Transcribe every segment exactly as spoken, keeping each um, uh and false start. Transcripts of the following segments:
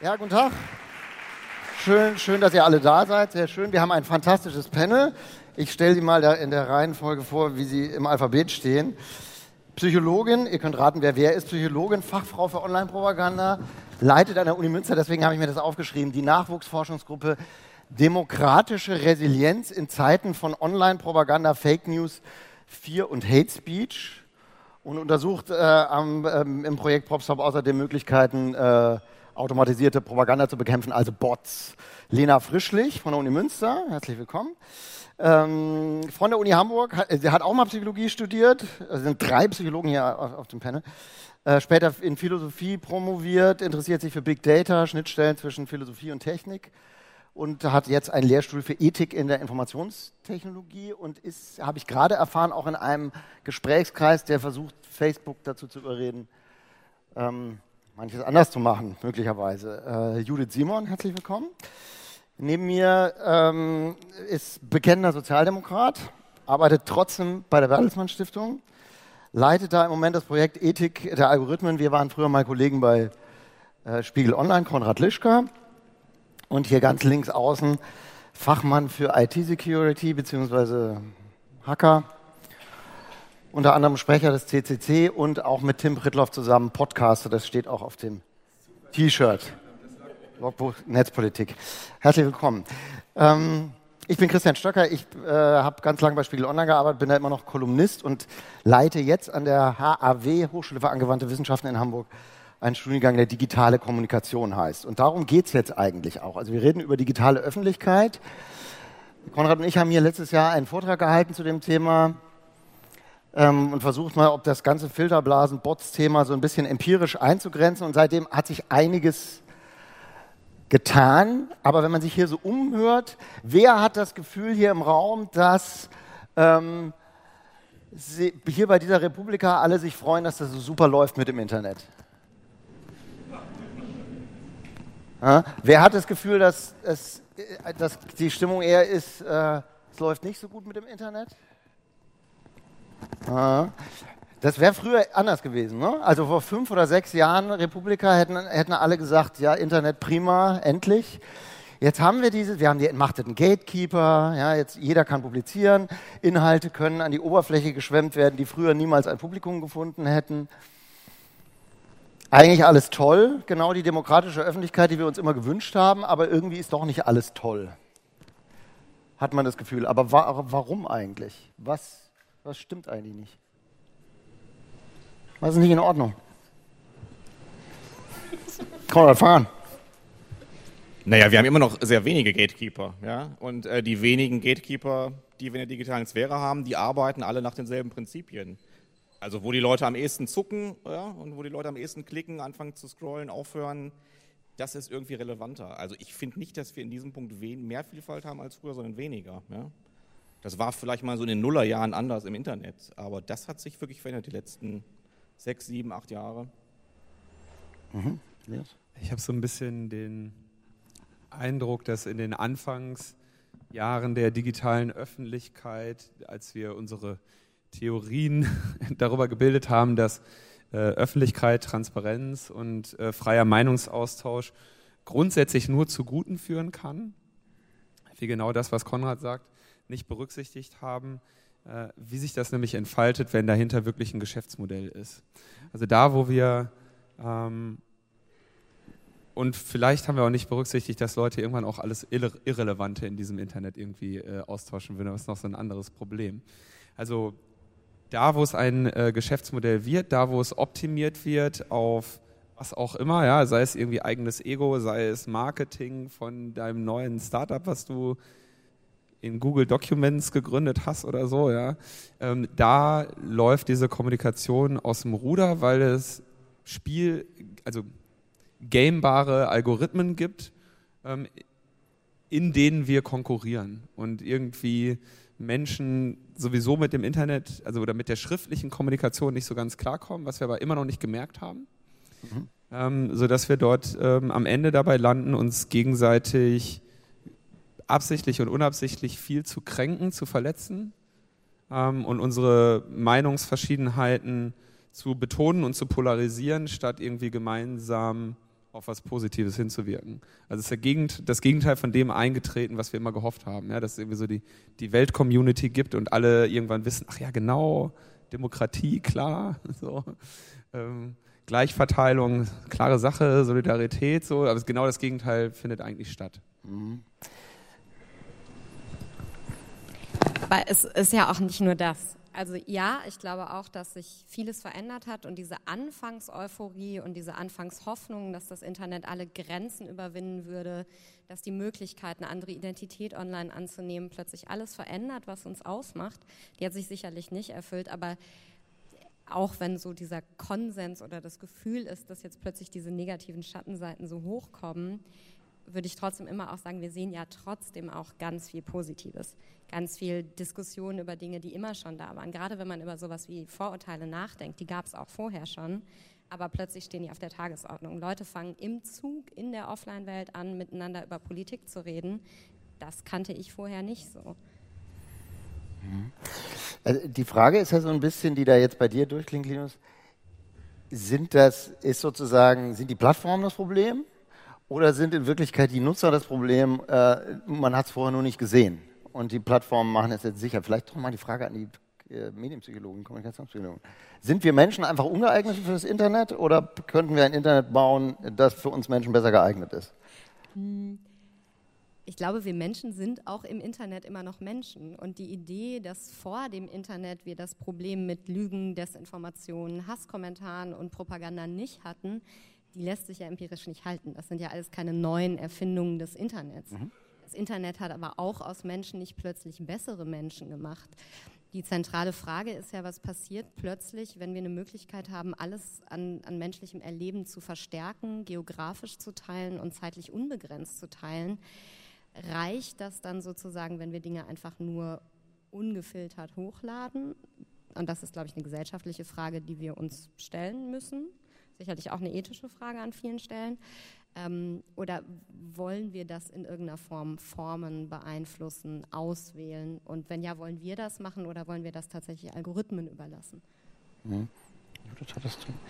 Ja, guten Tag. Schön, schön, dass ihr alle da seid. Sehr schön. Wir haben ein fantastisches Panel. Ich stelle sie mal da in der Reihenfolge vor, wie sie im Alphabet stehen. Psychologin, ihr könnt raten, wer wer ist. Psychologin, Fachfrau für Online-Propaganda, leitet an der Uni Münster, deswegen habe ich mir das aufgeschrieben, die Nachwuchsforschungsgruppe Demokratische Resilienz in Zeiten von Online-Propaganda, Fake News, Fear und Hate Speech und untersucht äh, am, ähm, im Projekt PropStop außerdem Möglichkeiten, äh, automatisierte Propaganda zu bekämpfen, also Bots. Lena Frischlich von der Uni Münster, herzlich willkommen. Ähm, von der Uni Hamburg, hat, sie hat auch mal Psychologie studiert, es sind drei Psychologen hier auf, auf dem Panel. Äh, später in Philosophie promoviert, interessiert sich für Big Data, Schnittstellen zwischen Philosophie und Technik und hat jetzt einen Lehrstuhl für Ethik in der Informationstechnologie und ist, habe ich gerade erfahren, auch in einem Gesprächskreis, der versucht, Facebook dazu zu überreden, ähm, manches anders zu machen, möglicherweise. Äh, Judith Simon, herzlich willkommen. Neben mir ähm, ist bekennender Sozialdemokrat, arbeitet trotzdem bei der Bertelsmann Stiftung, leitet da im Moment das Projekt Ethik der Algorithmen. Wir waren früher mal Kollegen bei äh, Spiegel Online, Konrad Lischka. Und hier ganz links außen Fachmann für I T-Security bzw. Hacker. Unter anderem Sprecher des C C C und auch mit Tim Prittloff zusammen Podcaster. Das steht auch auf dem T-Shirt. Logbuch Netzpolitik. Herzlich willkommen. Ähm, ich bin Christian Stöcker. Ich äh, habe ganz lange bei Spiegel Online gearbeitet, bin da immer noch Kolumnist und leite jetzt an der H A W, Hochschule für angewandte Wissenschaften in Hamburg, einen Studiengang, der digitale Kommunikation heißt. Und darum geht es jetzt eigentlich auch. Also wir reden über digitale Öffentlichkeit. Konrad und ich haben hier letztes Jahr einen Vortrag gehalten zu dem Thema ähm, und versucht mal, ob das ganze Filterblasen-Bots-Thema so ein bisschen empirisch einzugrenzen. Und seitdem hat sich einiges getan. Aber wenn man sich hier so umhört, wer hat das Gefühl hier im Raum, dass ähm, sie, hier bei dieser Republika alle sich freuen, dass das so super läuft mit dem Internet? Ja, wer hat das Gefühl, dass, es, dass die Stimmung eher ist, äh, es läuft nicht so gut mit dem Internet? Ja, das wäre früher anders gewesen. Ne? Also vor fünf oder sechs Jahren Republika hätten, hätten alle gesagt, ja, Internet prima, endlich. Jetzt haben wir diese, wir haben die entmachteten Gatekeeper, ja, jetzt jeder kann publizieren, Inhalte können an die Oberfläche geschwemmt werden, die früher niemals ein Publikum gefunden hätten. Eigentlich alles toll, genau die demokratische Öffentlichkeit, die wir uns immer gewünscht haben, aber irgendwie ist doch nicht alles toll. Hat man das Gefühl. Aber wa- warum eigentlich? Was, was stimmt eigentlich nicht? Was ist nicht in Ordnung? Konrad, fang an. Naja, wir haben immer noch sehr wenige Gatekeeper. Ja? Und äh, die wenigen Gatekeeper, die wir in der digitalen Sphäre haben, die arbeiten alle nach denselben Prinzipien. Also wo die Leute am ehesten zucken, ja, und wo die Leute am ehesten klicken, anfangen zu scrollen, aufhören, das ist irgendwie relevanter. Also ich finde nicht, dass wir in diesem Punkt mehr Vielfalt haben als früher, sondern weniger. Ja. Das war vielleicht mal so in den Nullerjahren anders im Internet, aber das hat sich wirklich verändert die letzten sechs, sieben, acht Jahre. Mhm. Yes. Ich habe so ein bisschen den Eindruck, dass in den Anfangsjahren der digitalen Öffentlichkeit, als wir unsere Theorien darüber gebildet haben, dass äh, Öffentlichkeit, Transparenz und äh, freier Meinungsaustausch grundsätzlich nur zu Guten führen kann. Wie genau das, was Konrad sagt, nicht berücksichtigt haben, äh, wie sich das nämlich entfaltet, wenn dahinter wirklich ein Geschäftsmodell ist. Also da, wo wir ähm, und vielleicht haben wir auch nicht berücksichtigt, dass Leute irgendwann auch alles Irre- Irrelevante in diesem Internet irgendwie äh, austauschen würden. Das ist noch so ein anderes Problem. Also da, wo es ein äh, Geschäftsmodell wird, da, wo es optimiert wird auf was auch immer, ja, sei es irgendwie eigenes Ego, sei es Marketing von deinem neuen Startup, was du in Google Documents gegründet hast oder so, ja, ähm, da läuft diese Kommunikation aus dem Ruder, weil es Spiel, also gamebare Algorithmen gibt, ähm, in denen wir konkurrieren und irgendwie Menschen sowieso mit dem Internet, also oder mit der schriftlichen Kommunikation nicht so ganz klarkommen, was wir aber immer noch nicht gemerkt haben, mhm. ähm, sodass wir dort ähm, am Ende dabei landen, uns gegenseitig absichtlich und unabsichtlich viel zu kränken, zu verletzen ähm, und unsere Meinungsverschiedenheiten zu betonen und zu polarisieren, statt irgendwie gemeinsam auf was Positives hinzuwirken. Also es ist der Gegend, das Gegenteil von dem eingetreten, was wir immer gehofft haben, ja, dass es irgendwie so die, die Welt-Community gibt und alle irgendwann wissen, ach ja genau, Demokratie, klar, so, ähm, Gleichverteilung, klare Sache, Solidarität, so, aber genau das Gegenteil findet eigentlich statt. Mhm. Aber es ist ja auch nicht nur das. Also ja, ich glaube auch, dass sich vieles verändert hat und diese Anfangseuphorie und diese Anfangshoffnung, dass das Internet alle Grenzen überwinden würde, dass die Möglichkeit, eine andere Identität online anzunehmen, plötzlich alles verändert, was uns ausmacht, die hat sich sicherlich nicht erfüllt, aber auch wenn so dieser Konsens oder das Gefühl ist, dass jetzt plötzlich diese negativen Schattenseiten so hochkommen, würde ich trotzdem immer auch sagen, wir sehen ja trotzdem auch ganz viel Positives. Ganz viel Diskussion über Dinge, die immer schon da waren. Gerade wenn man über sowas wie Vorurteile nachdenkt, die gab es auch vorher schon, aber plötzlich stehen die auf der Tagesordnung. Leute fangen im Zug in der Offline-Welt an, miteinander über Politik zu reden. Das kannte ich vorher nicht so. Also die Frage ist ja so ein bisschen, die da jetzt bei dir durchklingt, Linus, sind das, ist sozusagen, sind die Plattformen das Problem? Oder sind in Wirklichkeit die Nutzer das Problem, äh, man hat es vorher nur nicht gesehen und die Plattformen machen es jetzt sicher? Vielleicht doch mal die Frage an die äh, Medienpsychologen, Kommunikationspsychologen. Sind wir Menschen einfach ungeeignet für das Internet oder könnten wir ein Internet bauen, das für uns Menschen besser geeignet ist? Ich glaube, wir Menschen sind auch im Internet immer noch Menschen. Und die Idee, dass vor dem Internet wir das Problem mit Lügen, Desinformationen, Hasskommentaren und Propaganda nicht hatten, die lässt sich ja empirisch nicht halten. Das sind ja alles keine neuen Erfindungen des Internets. Mhm. Das Internet hat aber auch aus Menschen nicht plötzlich bessere Menschen gemacht. Die zentrale Frage ist ja, was passiert plötzlich, wenn wir eine Möglichkeit haben, alles an, an menschlichem Erleben zu verstärken, geografisch zu teilen und zeitlich unbegrenzt zu teilen. Reicht das dann sozusagen, wenn wir Dinge einfach nur ungefiltert hochladen? Und das ist, glaube ich, eine gesellschaftliche Frage, die wir uns stellen müssen. Sicherlich auch eine ethische Frage an vielen Stellen. Ähm, oder wollen wir das in irgendeiner Form formen, beeinflussen, auswählen? Und wenn ja, wollen wir das machen oder wollen wir das tatsächlich Algorithmen überlassen? Mhm. Das hattest du.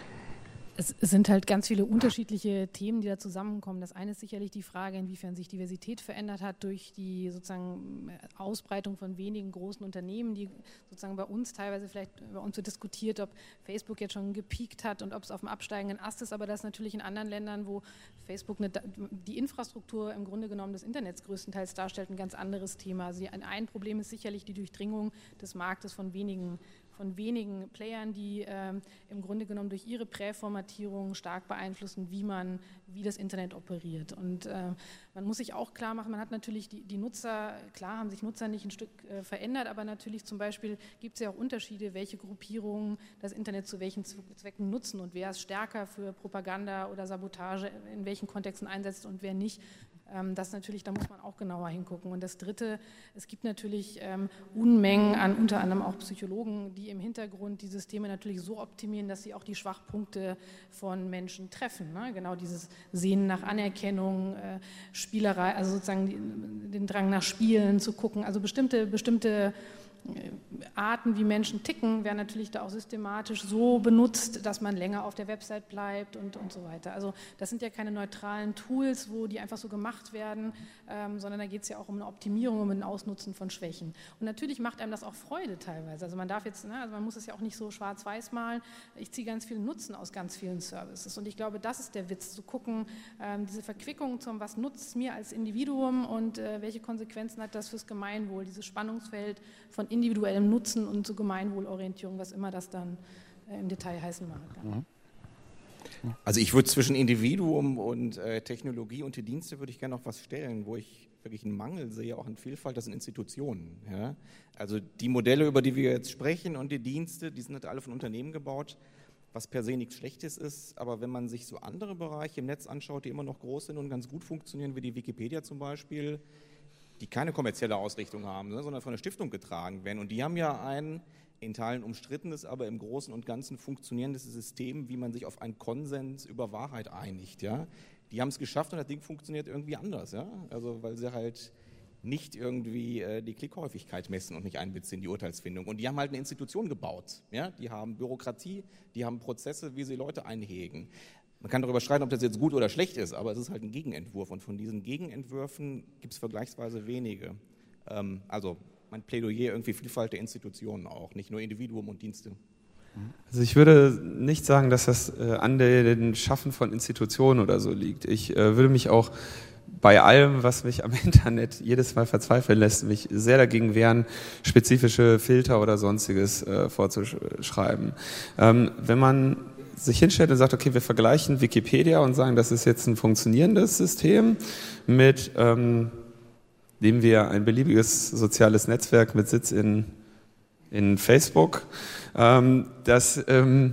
Es sind halt ganz viele unterschiedliche Themen, die da zusammenkommen. Das eine ist sicherlich die Frage, inwiefern sich Diversität verändert hat durch die sozusagen Ausbreitung von wenigen großen Unternehmen, die sozusagen bei uns teilweise vielleicht bei uns so diskutiert, ob Facebook jetzt schon gepiekt hat und ob es auf dem absteigenden Ast ist, aber das ist natürlich in anderen Ländern, wo Facebook eine, die Infrastruktur im Grunde genommen des Internets größtenteils darstellt, ein ganz anderes Thema. Also ein Problem ist sicherlich die Durchdringung des Marktes von wenigen von wenigen Playern, die ähm, im Grunde genommen durch ihre Präformatierung stark beeinflussen, wie man, wie das Internet operiert. Und äh, man muss sich auch klar machen, man hat natürlich die, die Nutzer, klar haben sich Nutzer nicht ein Stück äh, verändert, aber natürlich zum Beispiel gibt es ja auch Unterschiede, welche Gruppierungen das Internet zu welchen Zwecken nutzen und wer es stärker für Propaganda oder Sabotage in welchen Kontexten einsetzt und wer nicht. Das natürlich, da muss man auch genauer hingucken. Und das Dritte, es gibt natürlich ähm, Unmengen an unter anderem auch Psychologen, die im Hintergrund die Systeme natürlich so optimieren, dass sie auch die Schwachpunkte von Menschen treffen. Ne? Genau dieses Sehnen nach Anerkennung, äh, Spielerei, also sozusagen die, den Drang nach Spielen zu gucken. Also bestimmte, bestimmte Arten, wie Menschen ticken, werden natürlich da auch systematisch so benutzt, dass man länger auf der Website bleibt und, und so weiter. Also das sind ja keine neutralen Tools, wo die einfach so gemacht werden, ähm, sondern da geht es ja auch um eine Optimierung, um ein Ausnutzen von Schwächen. Und natürlich macht einem das auch Freude teilweise. Also man darf jetzt, ne, also man muss es ja auch nicht so schwarz-weiß malen. Ich ziehe ganz viel Nutzen aus ganz vielen Services. Und ich glaube, das ist der Witz, zu gucken, ähm, diese Verquickung zum, was nutzt es mir als Individuum und äh, welche Konsequenzen hat das fürs Gemeinwohl, dieses Spannungsfeld von individuellem Nutzen und so Gemeinwohlorientierung, was immer das dann äh, im Detail heißen mag. Ja. Also ich würde zwischen Individuum und äh, Technologie und die Dienste würde ich gerne noch was stellen, wo ich wirklich einen Mangel sehe, auch in Vielfalt, das sind Institutionen. Ja? Also die Modelle, über die wir jetzt sprechen und die Dienste, die sind halt alle von Unternehmen gebaut, was per se nichts Schlechtes ist, aber wenn man sich so andere Bereiche im Netz anschaut, die immer noch groß sind und ganz gut funktionieren, wie die Wikipedia zum Beispiel, die keine kommerzielle Ausrichtung haben, ne, sondern von der Stiftung getragen werden. Und die haben ja ein in Teilen umstrittenes, aber im Großen und Ganzen funktionierendes System, wie man sich auf einen Konsens über Wahrheit einigt. Ja. Die haben es geschafft und das Ding funktioniert irgendwie anders. Ja. Also weil sie halt nicht irgendwie äh, die Klickhäufigkeit messen und nicht einbeziehen in die Urteilsfindung. Und die haben halt eine Institution gebaut. Ja. Die haben Bürokratie, die haben Prozesse, wie sie Leute einhegen. Man kann darüber streiten, ob das jetzt gut oder schlecht ist, aber es ist halt ein Gegenentwurf. Und von diesen Gegenentwürfen gibt es vergleichsweise wenige. Ähm, also mein Plädoyer irgendwie Vielfalt der Institutionen auch, nicht nur Individuum und Dienste. Also ich würde nicht sagen, dass das äh, an den Schaffen von Institutionen oder so liegt. Ich äh, würde mich auch bei allem, was mich am Internet jedes Mal verzweifeln lässt, mich sehr dagegen wehren, spezifische Filter oder sonstiges äh, vorzuschreiben. Ähm, wenn man sich hinstellt und sagt, okay, wir vergleichen Wikipedia und sagen, das ist jetzt ein funktionierendes System mit, ähm, nehmen wir ein beliebiges soziales Netzwerk mit Sitz in, in Facebook, ähm, das, ähm,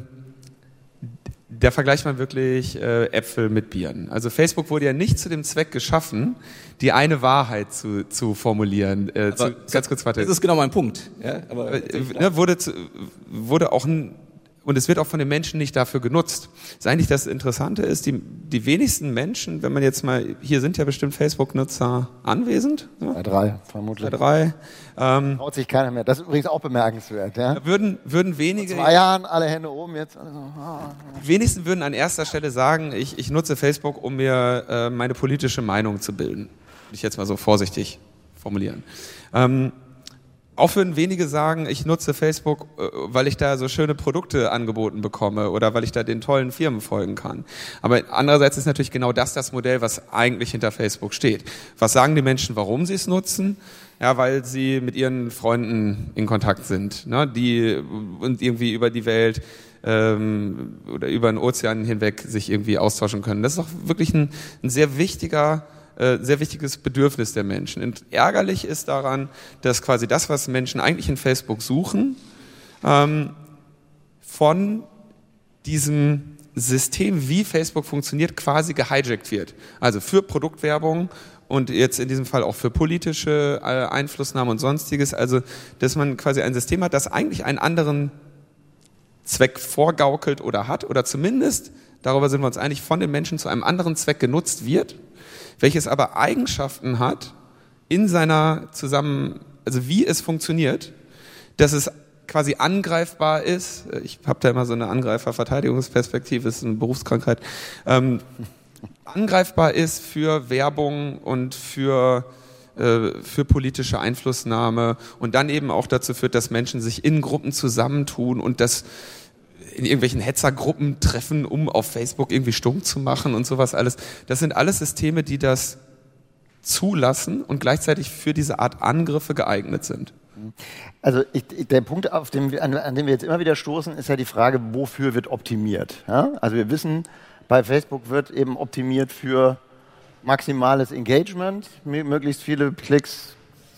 da vergleicht man wirklich äh, Äpfel mit Birnen. Also Facebook wurde ja nicht zu dem Zweck geschaffen, die eine Wahrheit zu, zu formulieren. Äh, zu, ganz kurz, warte. Das ist genau mein Punkt. Ja, aber äh, ne, wurde, zu, wurde auch ein Und es wird auch von den Menschen nicht dafür genutzt. Das ist eigentlich das Interessante ist, die, die wenigsten Menschen, wenn man jetzt mal, hier sind ja bestimmt Facebook-Nutzer anwesend. Ja? Bei drei, vermutlich. Bei drei. Ähm, Traut sich keiner mehr. Das ist übrigens auch bemerkenswert. Ja? Würden, würden wenige... Vor zwei Jahren alle Hände oben, jetzt... Also, ah. Die wenigsten würden an erster Stelle sagen, ich, ich nutze Facebook, um mir äh, meine politische Meinung zu bilden. Würde ich jetzt mal so vorsichtig formulieren. Ähm, Auch würden wenige sagen, ich nutze Facebook, weil ich da so schöne Produkte angeboten bekomme oder weil ich da den tollen Firmen folgen kann. Aber andererseits ist natürlich genau das das Modell, was eigentlich hinter Facebook steht. Was sagen die Menschen, warum sie es nutzen? Ja, weil sie mit ihren Freunden in Kontakt sind, ne, die und irgendwie über die Welt ähm, oder über den Ozean hinweg sich irgendwie austauschen können. Das ist auch wirklich ein, ein sehr wichtiger sehr wichtiges Bedürfnis der Menschen. Und ärgerlich ist daran, dass quasi das, was Menschen eigentlich in Facebook suchen, ähm, von diesem System, wie Facebook funktioniert, quasi gehijackt wird. Also für Produktwerbung und jetzt in diesem Fall auch für politische äh, Einflussnahme und Sonstiges. Also, dass man quasi ein System hat, das eigentlich einen anderen Zweck vorgaukelt oder hat oder zumindest, darüber sind wir uns einig, von den Menschen zu einem anderen Zweck genutzt wird, welches aber Eigenschaften hat in seiner Zusammen, also wie es funktioniert, dass es quasi angreifbar ist. Ich habe da immer so eine Angreifer-Verteidigungsperspektive, ist eine Berufskrankheit. Ähm, angreifbar ist für Werbung und für äh, für politische Einflussnahme und dann eben auch dazu führt, dass Menschen sich in Gruppen zusammentun und das in irgendwelchen Hetzergruppen treffen, um auf Facebook irgendwie stumm zu machen und sowas alles. Das sind alles Systeme, die das zulassen und gleichzeitig für diese Art Angriffe geeignet sind. Also ich, der Punkt, auf dem wir, an, an dem wir jetzt immer wieder stoßen, ist ja die Frage, wofür wird optimiert? Ja? Also wir wissen, bei Facebook wird eben optimiert für maximales Engagement, möglichst viele Klicks,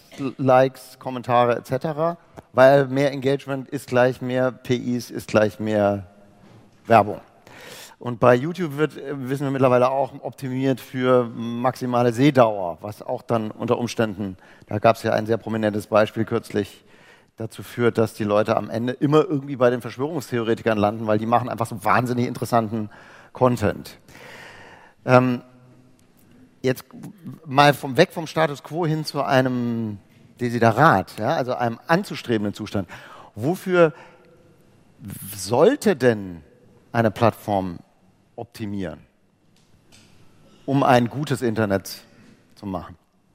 Likes, Kommentare et cetera, weil mehr Engagement ist gleich mehr P Is, ist gleich mehr Werbung. Und bei YouTube wird, wissen wir mittlerweile auch, optimiert für maximale Sehdauer, was auch dann unter Umständen, da gab es ja ein sehr prominentes Beispiel kürzlich, dazu führt, dass die Leute am Ende immer irgendwie bei den Verschwörungstheoretikern landen, weil die machen einfach so wahnsinnig interessanten Content. Ähm, jetzt mal vom, weg vom Status Quo hin zu einem Desiderat, ja, also einem anzustrebenden Zustand. Wofür sollte denn eine Plattform optimieren, um ein gutes Internet zu machen?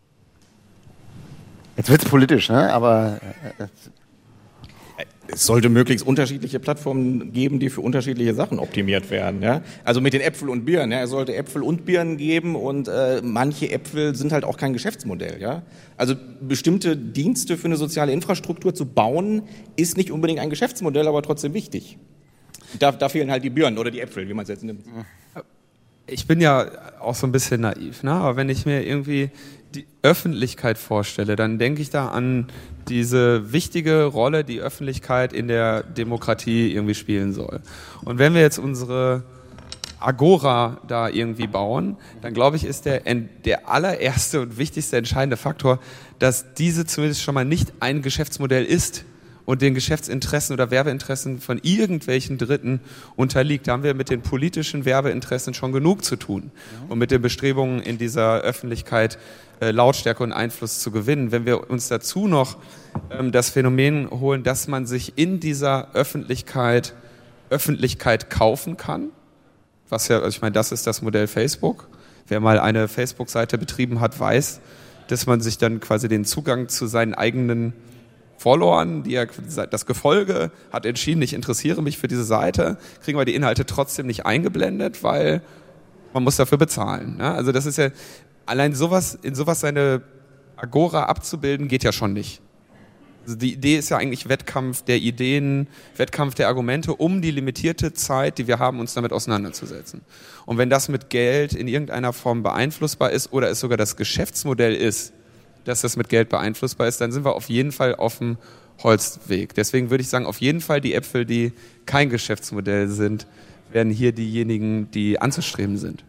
Jetzt wird es politisch, ne? Aber äh, es sollte möglichst unterschiedliche Plattformen geben, die für unterschiedliche Sachen optimiert werden. Ja? Also mit den Äpfel und Birnen. Ja? Es sollte Äpfel und Birnen geben und äh, manche Äpfel sind halt auch kein Geschäftsmodell. Ja? Also bestimmte Dienste für eine soziale Infrastruktur zu bauen, ist nicht unbedingt ein Geschäftsmodell, aber trotzdem wichtig. Da, da fehlen halt die Birnen oder die Äpfel, wie man es jetzt nimmt. Ich bin ja auch so ein bisschen naiv, ne? Aber wenn ich mir irgendwie die Öffentlichkeit vorstelle, dann denke ich da an diese wichtige Rolle, die Öffentlichkeit in der Demokratie irgendwie spielen soll. Und wenn wir jetzt unsere Agora da irgendwie bauen, dann glaube ich, ist der, der allererste und wichtigste entscheidende Faktor, dass diese zumindest schon mal nicht ein Geschäftsmodell ist und den Geschäftsinteressen oder Werbeinteressen von irgendwelchen Dritten unterliegt. Da haben wir mit den politischen Werbeinteressen schon genug zu tun und mit den Bestrebungen in dieser Öffentlichkeit äh, Lautstärke und Einfluss zu gewinnen. Wenn wir uns dazu noch ähm, das Phänomen holen, dass man sich in dieser Öffentlichkeit Öffentlichkeit kaufen kann, was ja, also ich meine, das ist das Modell Facebook. Wer mal eine Facebook-Seite betrieben hat, weiß, dass man sich dann quasi den Zugang zu seinen eigenen Followern, die ja, das Gefolge hat entschieden, ich interessiere mich für diese Seite, kriegen wir die Inhalte trotzdem nicht eingeblendet, weil man muss dafür bezahlen. Ne? Also das ist ja, allein sowas, in sowas seine Agora abzubilden, geht ja schon nicht. Also die Idee ist ja eigentlich Wettkampf der Ideen, Wettkampf der Argumente, um die limitierte Zeit, die wir haben, uns damit auseinanderzusetzen. Und wenn das mit Geld in irgendeiner Form beeinflussbar ist oder es sogar das Geschäftsmodell ist, dass das mit Geld beeinflussbar ist, dann sind wir auf jeden Fall auf dem Holzweg. Deswegen würde ich sagen, auf jeden Fall die Äpfel, die kein Geschäftsmodell sind, werden hier diejenigen, die anzustreben sind.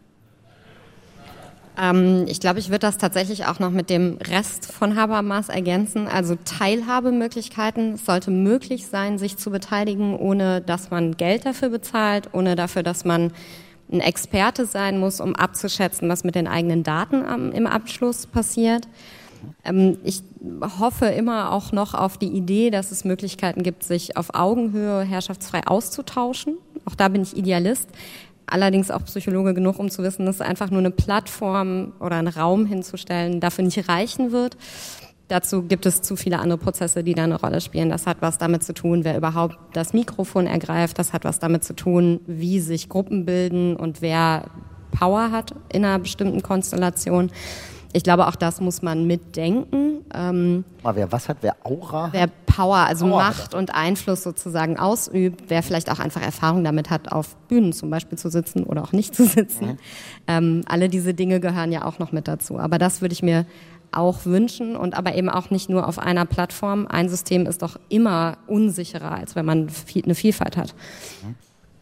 Ähm, ich glaube, ich würde das tatsächlich auch noch mit dem Rest von Habermas ergänzen. Also Teilhabemöglichkeiten. Es sollte möglich sein, sich zu beteiligen, ohne dass man Geld dafür bezahlt, ohne dafür, dass man ein Experte sein muss, um abzuschätzen, was mit den eigenen Daten am, im Abschluss passiert. Ähm, ich hoffe immer auch noch auf die Idee, dass es Möglichkeiten gibt, sich auf Augenhöhe herrschaftsfrei auszutauschen. Auch da bin ich Idealist. Allerdings auch Psychologe genug, um zu wissen, dass einfach nur eine Plattform oder einen Raum hinzustellen dafür nicht reichen wird. Dazu gibt es zu viele andere Prozesse, die da eine Rolle spielen. Das hat was damit zu tun, wer überhaupt das Mikrofon ergreift. Das hat was damit zu tun, wie sich Gruppen bilden und wer Power hat in einer bestimmten Konstellation. Ich glaube, auch das muss man mitdenken. Ähm, Mal, wer was hat, wer Aura wer hat? Power, also Power Macht hat. und Einfluss sozusagen ausübt, wer vielleicht auch einfach Erfahrung damit hat, auf Bühnen zum Beispiel zu sitzen oder auch nicht zu sitzen. Mhm. Ähm, alle diese Dinge gehören ja auch noch mit dazu. Aber das würde ich mir auch wünschen und aber eben auch nicht nur auf einer Plattform. Ein System ist doch immer unsicherer, als wenn man viel, eine Vielfalt hat. Mhm.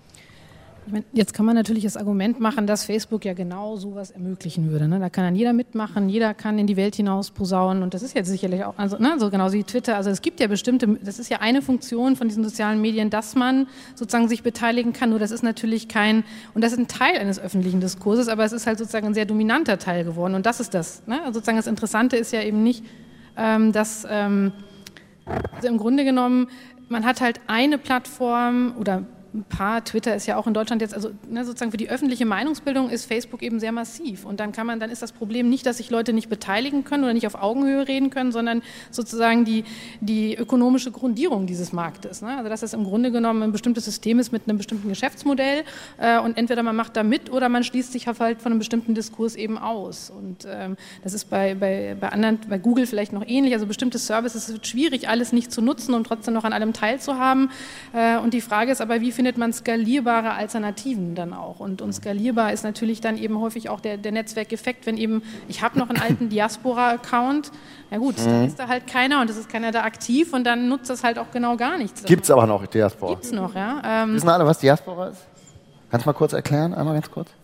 Ich meine, jetzt kann man natürlich das Argument machen, dass Facebook ja genau sowas ermöglichen würde. Ne? Da kann dann jeder mitmachen, jeder kann in die Welt hinaus posaunen und das ist jetzt sicherlich auch, also ne, so genauso wie Twitter. Also es gibt ja bestimmte, das ist ja eine Funktion von diesen sozialen Medien, dass man sozusagen sich beteiligen kann. Nur das ist natürlich kein, und das ist ein Teil eines öffentlichen Diskurses, aber es ist halt sozusagen ein sehr dominanter Teil geworden und das ist das. Ne? Also sozusagen das Interessante ist ja eben nicht, ähm, dass ähm, also im Grunde genommen, man hat halt eine Plattform oder ein paar, Twitter ist ja auch in Deutschland jetzt, also ne, sozusagen für die öffentliche Meinungsbildung ist Facebook eben sehr massiv und dann kann man, dann ist das Problem nicht, dass sich Leute nicht beteiligen können oder nicht auf Augenhöhe reden können, sondern sozusagen die, die ökonomische Grundierung dieses Marktes. Ne? Also dass das im Grunde genommen ein bestimmtes System ist mit einem bestimmten Geschäftsmodell äh, und entweder man macht da mit oder man schließt sich halt von einem bestimmten Diskurs eben aus und ähm, das ist bei, bei, bei anderen, bei Google vielleicht noch ähnlich, also bestimmte Services, es wird schwierig, alles nicht zu nutzen und trotzdem noch an allem teilzuhaben äh, und die Frage ist aber, wie findet man skalierbare Alternativen dann auch. Und, und skalierbar ist natürlich dann eben häufig auch der, der Netzwerkeffekt, wenn eben, ich habe noch einen alten Diaspora-Account, ja gut, mhm. dann ist da halt keiner und es ist keiner da aktiv und dann nutzt das halt auch genau gar nichts. Gibt es aber noch Diaspora? Gibt es noch, ja. Ähm, Wissen alle, was Diaspora ist? Kannst du mal kurz erklären, einmal ganz kurz?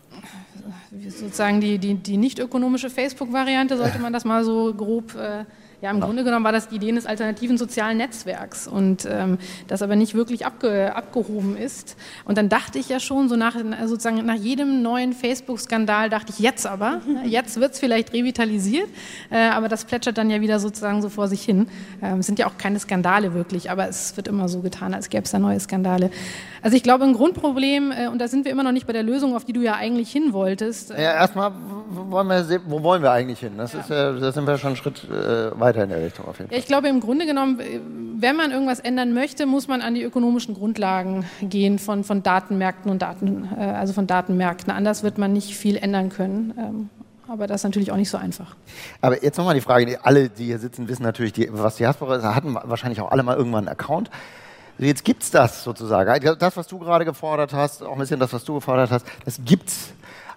Sozusagen die, die, die nicht ökonomische Facebook-Variante, sollte man das mal so grob... Äh, Ja, im Grunde genommen war das die Idee eines alternativen sozialen Netzwerks und ähm, das aber nicht wirklich abge, abgehoben ist. Und dann dachte ich ja schon, so nach, sozusagen nach jedem neuen Facebook-Skandal dachte ich, jetzt aber, jetzt wird es vielleicht revitalisiert, äh, aber das plätschert dann ja wieder sozusagen so vor sich hin. Ähm, es sind ja auch keine Skandale wirklich, aber es wird immer so getan, als gäbe es da neue Skandale. Also ich glaube, ein Grundproblem, äh, und da sind wir immer noch nicht bei der Lösung, auf die du ja eigentlich hin wolltest. Äh, ja, erstmal, wo wollen wir, wo wollen wir eigentlich hin? Das ja. ist ja, da sind wir schon einen Schritt äh, weiter in der Richtung auf jeden Fall. Ja, ich glaube, im Grunde genommen, wenn man irgendwas ändern möchte, muss man an die ökonomischen Grundlagen gehen von, von Datenmärkten und Daten, äh, also von Datenmärkten. Anders wird man nicht viel ändern können. Ähm, aber das ist natürlich auch nicht so einfach. Aber jetzt nochmal die Frage, alle, die hier sitzen, wissen natürlich, die, was Diaspora ist, hatten wahrscheinlich auch alle mal irgendwann einen Account. Jetzt gibt's das sozusagen. Das, was du gerade gefordert hast, auch ein bisschen das, was du gefordert hast, das gibt's.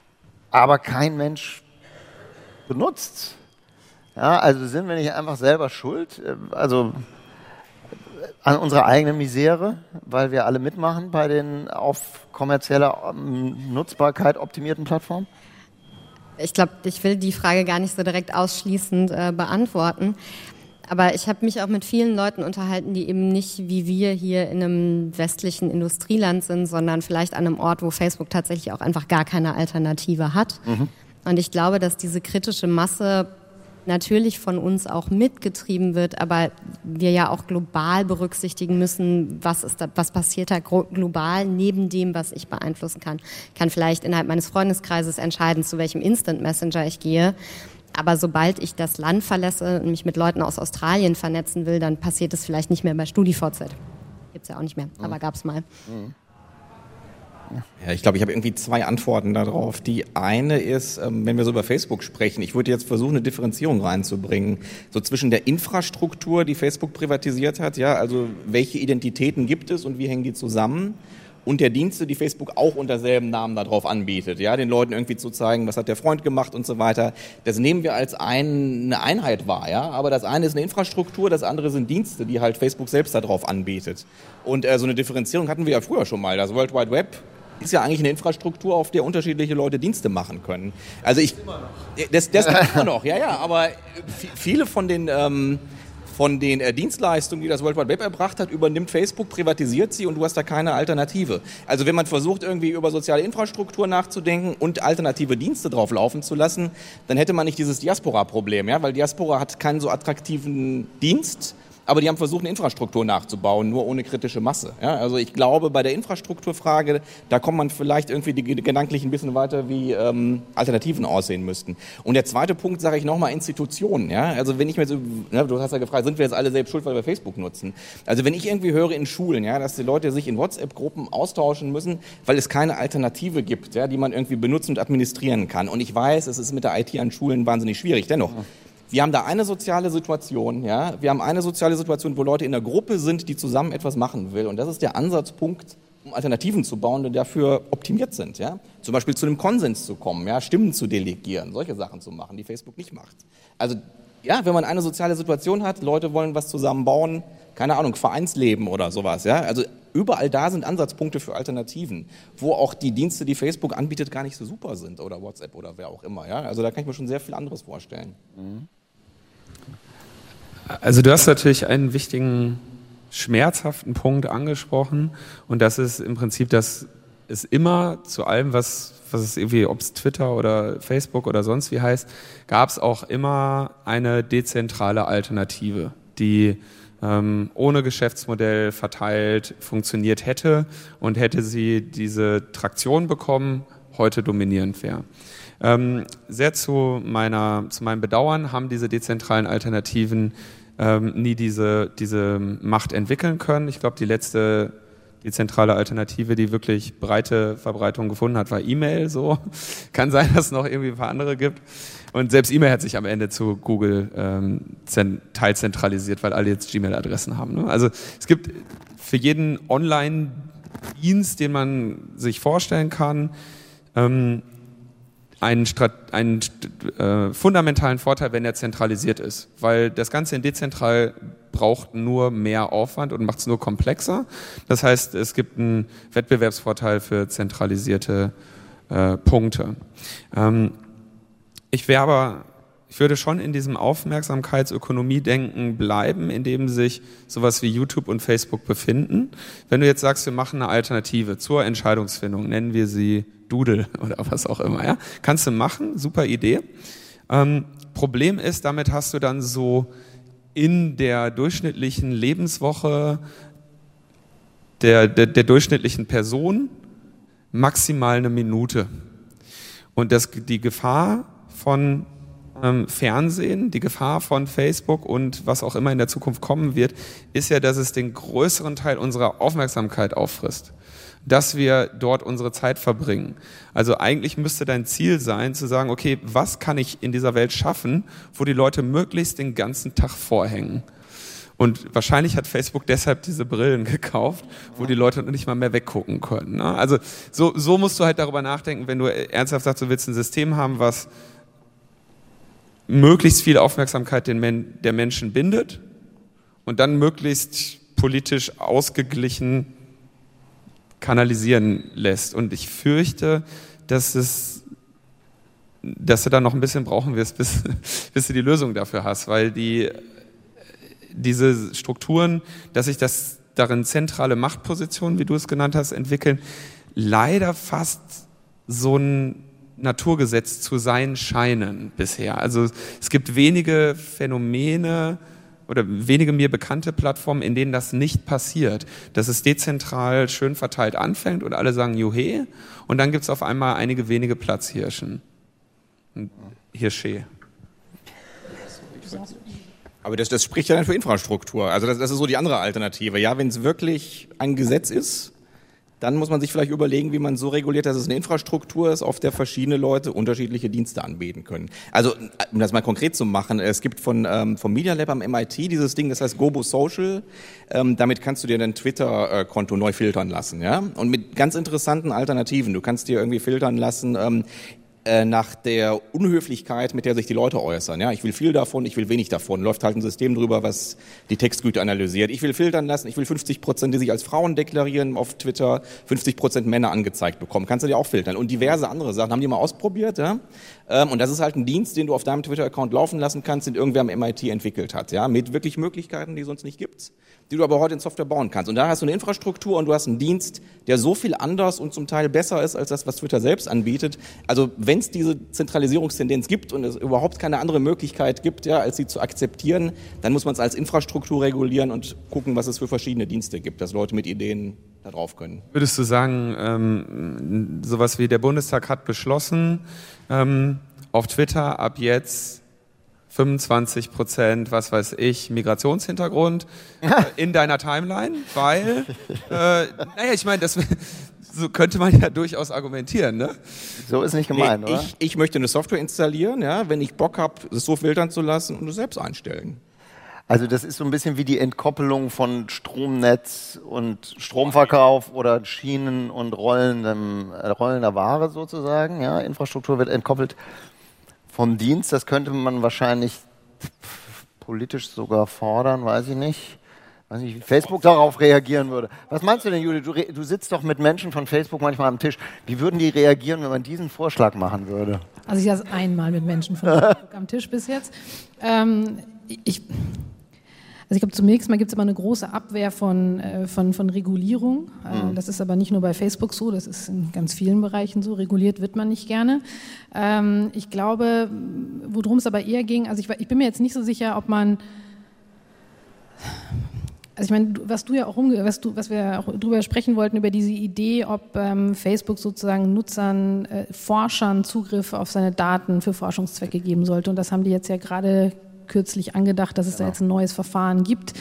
Aber kein Mensch benutzt. Ja, also sind wir nicht einfach selber schuld? Also an unserer eigenen Misere, weil wir alle mitmachen bei den auf kommerzieller Nutzbarkeit optimierten Plattformen? Ich glaube, ich will die Frage gar nicht so direkt ausschließend äh, beantworten. Aber ich habe mich auch mit vielen Leuten unterhalten, die eben nicht wie wir hier in einem westlichen Industrieland sind, sondern vielleicht an einem Ort, wo Facebook tatsächlich auch einfach gar keine Alternative hat. Mhm. Und ich glaube, dass diese kritische Masse natürlich von uns auch mitgetrieben wird, aber wir ja auch global berücksichtigen müssen, was ist da, was passiert da global neben dem, was ich beeinflussen kann. Ich kann vielleicht innerhalb meines Freundeskreises entscheiden, zu welchem Instant Messenger ich gehe, aber sobald ich das Land verlasse und mich mit Leuten aus Australien vernetzen will, dann passiert es vielleicht nicht mehr bei StudiVZ. Gibt's ja auch nicht mehr, aber gab's mal. Mhm. Ja, ich glaube, ich habe irgendwie zwei Antworten darauf. Die eine ist, ähm, wenn wir so über Facebook sprechen, ich würde jetzt versuchen, eine Differenzierung reinzubringen. So zwischen der Infrastruktur, die Facebook privatisiert hat, ja, also welche Identitäten gibt es und wie hängen die zusammen? Und der Dienste, die Facebook auch unter selben Namen darauf anbietet, ja, den Leuten irgendwie zu zeigen, was hat der Freund gemacht und so weiter. Das nehmen wir als ein, eine Einheit wahr, ja. Aber das eine ist eine Infrastruktur, das andere sind Dienste, die halt Facebook selbst darauf anbietet. Und äh, so eine Differenzierung hatten wir ja früher schon mal. Das World Wide Web ist ja eigentlich eine Infrastruktur, auf der unterschiedliche Leute Dienste machen können. Also ich, das, das gibt es immer noch, ja, ja. Aber viele von den ähm, von den äh, Dienstleistungen, die das World Wide Web erbracht hat, übernimmt Facebook, privatisiert sie und du hast da keine Alternative. Also wenn man versucht, irgendwie über soziale Infrastruktur nachzudenken und alternative Dienste drauf laufen zu lassen, dann hätte man nicht dieses Diaspora-Problem, ja, weil Diaspora hat keinen so attraktiven Dienst, aber die haben versucht, eine Infrastruktur nachzubauen, nur ohne kritische Masse. Ja, also ich glaube, bei der Infrastrukturfrage, da kommt man vielleicht irgendwie die, gedanklich ein bisschen weiter, wie ähm, Alternativen aussehen müssten. Und der zweite Punkt, sage ich nochmal, Institutionen. Ja? Also wenn ich mir so, ne, du hast ja gefragt, sind wir jetzt alle selbst schuld, weil wir Facebook nutzen? Also wenn ich irgendwie höre in Schulen, ja, dass die Leute sich in WhatsApp-Gruppen austauschen müssen, weil es keine Alternative gibt, ja, die man irgendwie benutzen und administrieren kann. Und ich weiß, es ist mit der I T an Schulen wahnsinnig schwierig. Dennoch, wir haben da eine soziale Situation, ja. Wir haben eine soziale Situation, wo Leute in einer Gruppe sind, die zusammen etwas machen will. Und das ist der Ansatzpunkt, um Alternativen zu bauen, die dafür optimiert sind, ja. Zum Beispiel zu einem Konsens zu kommen, ja, Stimmen zu delegieren, solche Sachen zu machen, die Facebook nicht macht. Also, ja, wenn man eine soziale Situation hat, Leute wollen was zusammen bauen, keine Ahnung, Vereinsleben oder sowas, ja. Also, überall da sind Ansatzpunkte für Alternativen, wo auch die Dienste, die Facebook anbietet, gar nicht so super sind oder WhatsApp oder wer auch immer, ja. Also, da kann ich mir schon sehr viel anderes vorstellen. Mhm. Also du hast natürlich einen wichtigen, schmerzhaften Punkt angesprochen und das ist im Prinzip, dass es immer zu allem, was, was es irgendwie, ob es Twitter oder Facebook oder sonst wie heißt, gab es auch immer eine dezentrale Alternative, die ähm, ohne Geschäftsmodell verteilt funktioniert hätte und hätte sie diese Traktion bekommen, heute dominierend wäre. Ähm, sehr zu meiner, zu meinem Bedauern haben diese dezentralen Alternativen ähm, nie diese, diese Macht entwickeln können. Ich glaube, die letzte dezentrale Alternative, die wirklich breite Verbreitung gefunden hat, war E-Mail. So kann sein, dass es noch irgendwie ein paar andere gibt. Und selbst E-Mail hat sich am Ende zu Google ähm, zent- teilzentralisiert, weil alle jetzt Gmail-Adressen haben. Ne? Also es gibt für jeden Online-Dienst, den man sich vorstellen kann, ähm, einen, Strat- einen äh, fundamentalen Vorteil, wenn er zentralisiert ist, weil das Ganze in dezentral braucht nur mehr Aufwand und macht es nur komplexer. Das heißt, es gibt einen Wettbewerbsvorteil für zentralisierte äh, Punkte. Ähm, ich wäre aber, ich würde schon in diesem Aufmerksamkeitsökonomie-Denken bleiben, in dem sich sowas wie YouTube und Facebook befinden. Wenn du jetzt sagst, wir machen eine Alternative zur Entscheidungsfindung, nennen wir sie Doodle oder was auch immer, ja, kannst du machen, super Idee. Ähm, Problem ist, damit hast du dann so in der durchschnittlichen Lebenswoche der, der, der durchschnittlichen Person maximal eine Minute. Und das, die Gefahr von ähm, Fernsehen, die Gefahr von Facebook und was auch immer in der Zukunft kommen wird, ist ja, dass es den größeren Teil unserer Aufmerksamkeit auffrisst, dass wir dort unsere Zeit verbringen. Also eigentlich müsste dein Ziel sein, zu sagen, okay, was kann ich in dieser Welt schaffen, wo die Leute möglichst den ganzen Tag vorhängen? Und wahrscheinlich hat Facebook deshalb diese Brillen gekauft, wo die Leute nicht mal mehr weggucken können. Ne? Also so, so musst du halt darüber nachdenken, wenn du ernsthaft sagst, du willst ein System haben, was möglichst viel Aufmerksamkeit den Men- der Menschen bindet und dann möglichst politisch ausgeglichen kanalisieren lässt. Und ich fürchte, dass es, dass du da noch ein bisschen brauchen wirst, bis, bis du die Lösung dafür hast, weil die, diese Strukturen, dass sich das darin zentrale Machtpositionen, wie du es genannt hast, entwickeln, leider fast so ein Naturgesetz zu sein scheinen bisher. Also es gibt wenige Phänomene oder wenige mir bekannte Plattformen, in denen das nicht passiert. Dass es dezentral schön verteilt anfängt und alle sagen Juhe und dann gibt es auf einmal einige wenige Platzhirschen. Hirsche. Aber das, das spricht ja dann für Infrastruktur. Also das, das ist so die andere Alternative. Ja, wenn es wirklich ein Gesetz ist, dann muss man sich vielleicht überlegen, wie man so reguliert, dass es eine Infrastruktur ist, auf der verschiedene Leute unterschiedliche Dienste anbieten können. Also, um das mal konkret zu machen, es gibt von, ähm, vom Media Lab am M I T dieses Ding, das heißt Gobo Social. Ähm, damit kannst du dir dein Twitter-Konto neu filtern lassen, ja? Und mit ganz interessanten Alternativen. Du kannst dir irgendwie filtern lassen, ähm, nach der Unhöflichkeit, mit der sich die Leute äußern. Ja, ich will viel davon, ich will wenig davon. Läuft halt ein System drüber, was die Textgüte analysiert. Ich will filtern lassen, ich will fünfzig Prozent, die sich als Frauen deklarieren auf Twitter, fünfzig Prozent Männer angezeigt bekommen. Kannst du dir auch filtern. Und diverse andere Sachen haben die mal ausprobiert. Ja? Und das ist halt ein Dienst, den du auf deinem Twitter-Account laufen lassen kannst, den irgendwer am M I T entwickelt hat. Ja? Mit wirklich Möglichkeiten, die es sonst nicht gibt, die du aber heute in Software bauen kannst. Und da hast du eine Infrastruktur und du hast einen Dienst, der so viel anders und zum Teil besser ist, als das, was Twitter selbst anbietet. Also wenn es diese Zentralisierungstendenz gibt und es überhaupt keine andere Möglichkeit gibt, ja, als sie zu akzeptieren, dann muss man es als Infrastruktur regulieren und gucken, was es für verschiedene Dienste gibt, dass Leute mit Ideen da drauf können. Würdest du sagen, ähm, sowas wie der Bundestag hat beschlossen, ähm, auf Twitter ab jetzt fünfundzwanzig Prozent, was weiß ich, Migrationshintergrund äh, in deiner Timeline, weil, äh, naja, ich meine, das so könnte man ja durchaus argumentieren, ne? So ist nicht gemeint, nee, oder? Ich, ich möchte eine Software installieren, ja, wenn ich Bock habe, es so filtern zu lassen und es selbst einstellen. Also das ist so ein bisschen wie die Entkoppelung von Stromnetz und Stromverkauf oder Schienen und rollendem, äh, rollender Ware sozusagen. Ja, Infrastruktur wird entkoppelt vom Dienst. Das könnte man wahrscheinlich politisch sogar fordern, weiß ich nicht. Ich weiß nicht, wie Facebook darauf reagieren würde. Was meinst du denn, Juli? Du, du sitzt doch mit Menschen von Facebook manchmal am Tisch. Wie würden die reagieren, wenn man diesen Vorschlag machen würde? Also ich saß einmal mit Menschen von Facebook am Tisch bis jetzt. Ähm, ich, also ich glaube, zunächst mal gibt es immer eine große Abwehr von, äh, von, von Regulierung. Äh, das ist aber nicht nur bei Facebook so, das ist in ganz vielen Bereichen so. Reguliert wird man nicht gerne. Ähm, ich glaube, worum es aber eher ging, also ich, ich bin mir jetzt nicht so sicher, ob man... Also ich meine, was du ja auch umge- was, du, was wir auch drüber sprechen wollten, über diese Idee, ob ähm, Facebook sozusagen Nutzern, äh, Forschern Zugriff auf seine Daten für Forschungszwecke geben sollte. Und das haben die jetzt ja gerade kürzlich angedacht, dass es genau. da jetzt ein neues Verfahren gibt,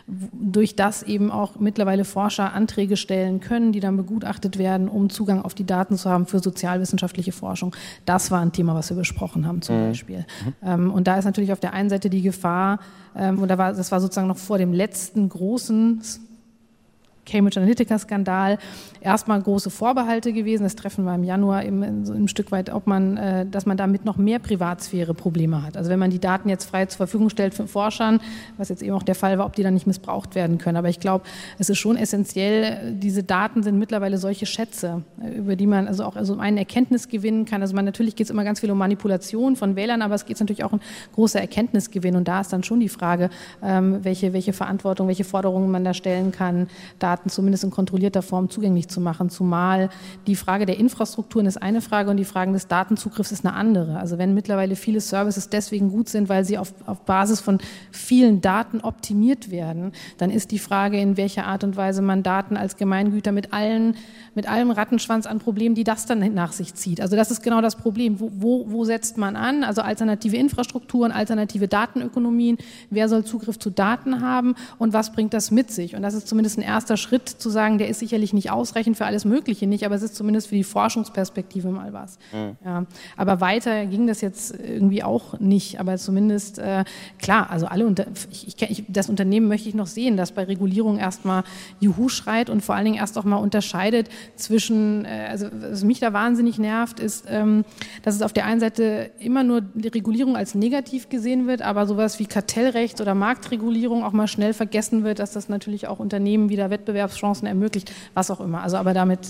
durch das eben auch mittlerweile Forscher Anträge stellen können, die dann begutachtet werden, um Zugang auf die Daten zu haben für sozialwissenschaftliche Forschung. Das war ein Thema, was wir besprochen haben zum mhm. Beispiel. Mhm. Ähm, und da ist natürlich auf der einen Seite die Gefahr, ähm, und da war, das war sozusagen noch vor dem letzten großen Cambridge Analytica-Skandal, erstmal große Vorbehalte gewesen. Das Treffen war im Januar eben so ein Stück weit, ob man, äh, dass man damit noch mehr Privatsphäre-Probleme hat. Also wenn man die Daten jetzt frei zur Verfügung stellt für Forschern, was jetzt eben auch der Fall war, ob die dann nicht missbraucht werden können. Aber ich glaube, es ist schon essentiell, diese Daten sind mittlerweile solche Schätze, über die man also auch also einen Erkenntnis gewinnen kann. Also man, natürlich geht es immer ganz viel um Manipulation von Wählern, aber es geht natürlich auch um große Erkenntnisgewinn. Und da ist dann schon die Frage, ähm, welche, welche Verantwortung, welche Forderungen man da stellen kann, Daten zumindest in kontrollierter Form zugänglich zu machen, zumal die Frage der Infrastrukturen ist eine Frage und die Frage des Datenzugriffs ist eine andere. Also wenn mittlerweile viele Services deswegen gut sind, weil sie auf, auf Basis von vielen Daten optimiert werden, dann ist die Frage, in welcher Art und Weise man Daten als Gemeingüter mit allen, mit allem Rattenschwanz an Problemen, die das dann nach sich zieht. Also das ist genau das Problem. Wo, wo, wo setzt man an? Also alternative Infrastrukturen, alternative Datenökonomien, wer soll Zugriff zu Daten haben und was bringt das mit sich? Und das ist zumindest ein erster Schritt, zu sagen, der ist sicherlich nicht ausreichend für alles Mögliche nicht, aber es ist zumindest für die Forschungsperspektive mal was. Mhm. Ja, aber weiter ging das jetzt irgendwie auch nicht, aber zumindest, äh, klar, also alle, unter, ich, ich, das Unternehmen möchte ich noch sehen, das bei Regulierung erstmal Juhu schreit und vor allen Dingen erst auch mal unterscheidet zwischen, äh, also was mich da wahnsinnig nervt, ist, ähm, dass es auf der einen Seite immer nur die Regulierung als negativ gesehen wird, aber sowas wie Kartellrecht oder Marktregulierung auch mal schnell vergessen wird, dass das natürlich auch Unternehmen wieder Wettbewerb Chancen ermöglicht, was auch immer. Also aber damit...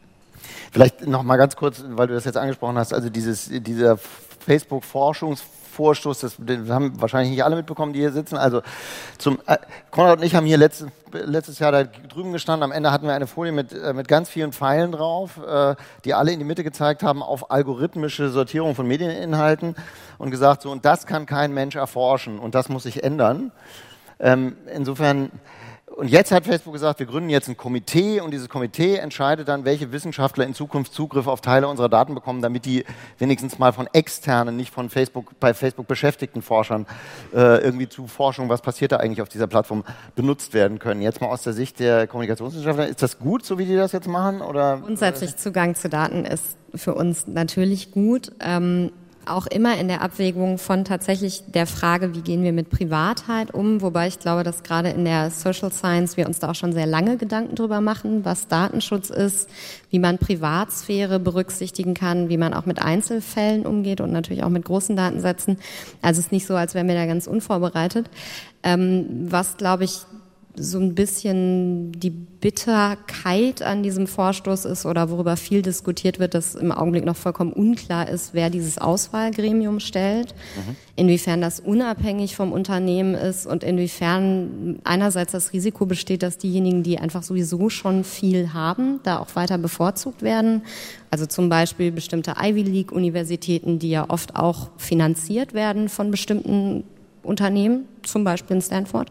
Vielleicht noch mal ganz kurz, weil du das jetzt angesprochen hast, also dieses, dieser Facebook-Forschungs- Vorstoß, das, den haben wahrscheinlich nicht alle mitbekommen, die hier sitzen. Also zum äh, Konrad und ich haben hier letztes, letztes Jahr da drüben gestanden. Am Ende hatten wir eine Folie mit, äh, mit ganz vielen Pfeilen drauf, äh, die alle in die Mitte gezeigt haben auf algorithmische Sortierung von Medieninhalten und gesagt, so, und das kann kein Mensch erforschen und das muss sich ändern. Ähm, insofern, und jetzt hat Facebook gesagt, wir gründen jetzt ein Komitee und dieses Komitee entscheidet dann, welche Wissenschaftler in Zukunft Zugriff auf Teile unserer Daten bekommen, damit die wenigstens mal von externen, nicht von Facebook, bei Facebook beschäftigten Forschern äh, irgendwie zu Forschung, was passiert da eigentlich auf dieser Plattform, benutzt werden können. Jetzt mal aus der Sicht der Kommunikationswissenschaftler, ist das gut, so wie die das jetzt machen? Oder? Grundsätzlich Zugang zu Daten ist für uns natürlich gut. Ähm, Auch immer in der Abwägung von tatsächlich der Frage, wie gehen wir mit Privatheit um, wobei ich glaube, dass gerade in der Social Science wir uns da auch schon sehr lange Gedanken drüber machen, was Datenschutz ist, wie man Privatsphäre berücksichtigen kann, wie man auch mit Einzelfällen umgeht und natürlich auch mit großen Datensätzen. Also es ist nicht so, als wären wir da ganz unvorbereitet. Ähm, was, glaube ich, so ein bisschen die Bitterkeit an diesem Vorstoß ist oder worüber viel diskutiert wird, dass im Augenblick noch vollkommen unklar ist, wer dieses Auswahlgremium stellt, mhm. inwiefern das unabhängig vom Unternehmen ist und inwiefern einerseits das Risiko besteht, dass diejenigen, die einfach sowieso schon viel haben, da auch weiter bevorzugt werden. Also zum Beispiel bestimmte Ivy League-Universitäten, die ja oft auch finanziert werden von bestimmten Unternehmen, zum Beispiel in Stanford.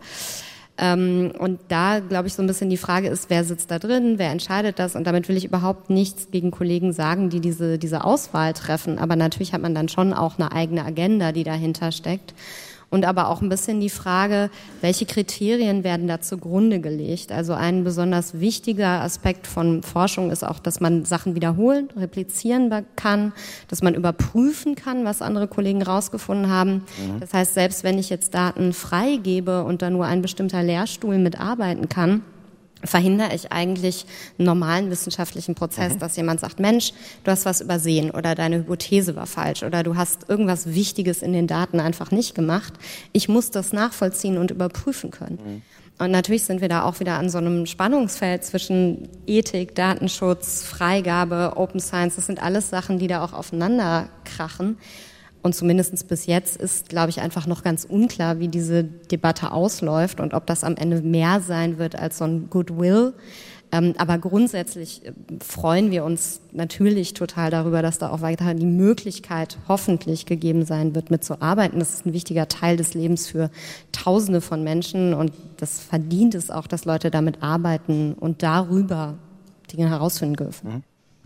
Ähm, und da, glaube ich, so ein bisschen die Frage ist, wer sitzt da drin, wer entscheidet das? Und damit will ich überhaupt nichts gegen Kollegen sagen, die diese, diese Auswahl treffen. Aber natürlich hat man dann schon auch eine eigene Agenda, die dahinter steckt. Und aber auch ein bisschen die Frage, welche Kriterien werden da zugrunde gelegt? Also ein besonders wichtiger Aspekt von Forschung ist auch, dass man Sachen wiederholen, replizieren kann, dass man überprüfen kann, was andere Kollegen rausgefunden haben. Mhm. Das heißt, selbst wenn ich jetzt Daten freigebe und da nur ein bestimmter Lehrstuhl mitarbeiten kann, verhindere ich eigentlich einen normalen wissenschaftlichen Prozess, mhm. dass jemand sagt, Mensch, du hast was übersehen oder deine Hypothese war falsch oder du hast irgendwas Wichtiges in den Daten einfach nicht gemacht. Ich muss das nachvollziehen und überprüfen können. Mhm. Und natürlich sind wir da auch wieder an so einem Spannungsfeld zwischen Ethik, Datenschutz, Freigabe, Open Science. Das sind alles Sachen, die da auch aufeinander krachen. Und zumindest bis jetzt ist, glaube ich, einfach noch ganz unklar, wie diese Debatte ausläuft und ob das am Ende mehr sein wird als so ein Goodwill. Ähm, aber grundsätzlich freuen wir uns natürlich total darüber, dass da auch weiter die Möglichkeit hoffentlich gegeben sein wird, mitzuarbeiten. Das ist ein wichtiger Teil des Lebens für Tausende von Menschen und das verdient es auch, dass Leute damit arbeiten und darüber Dinge herausfinden dürfen.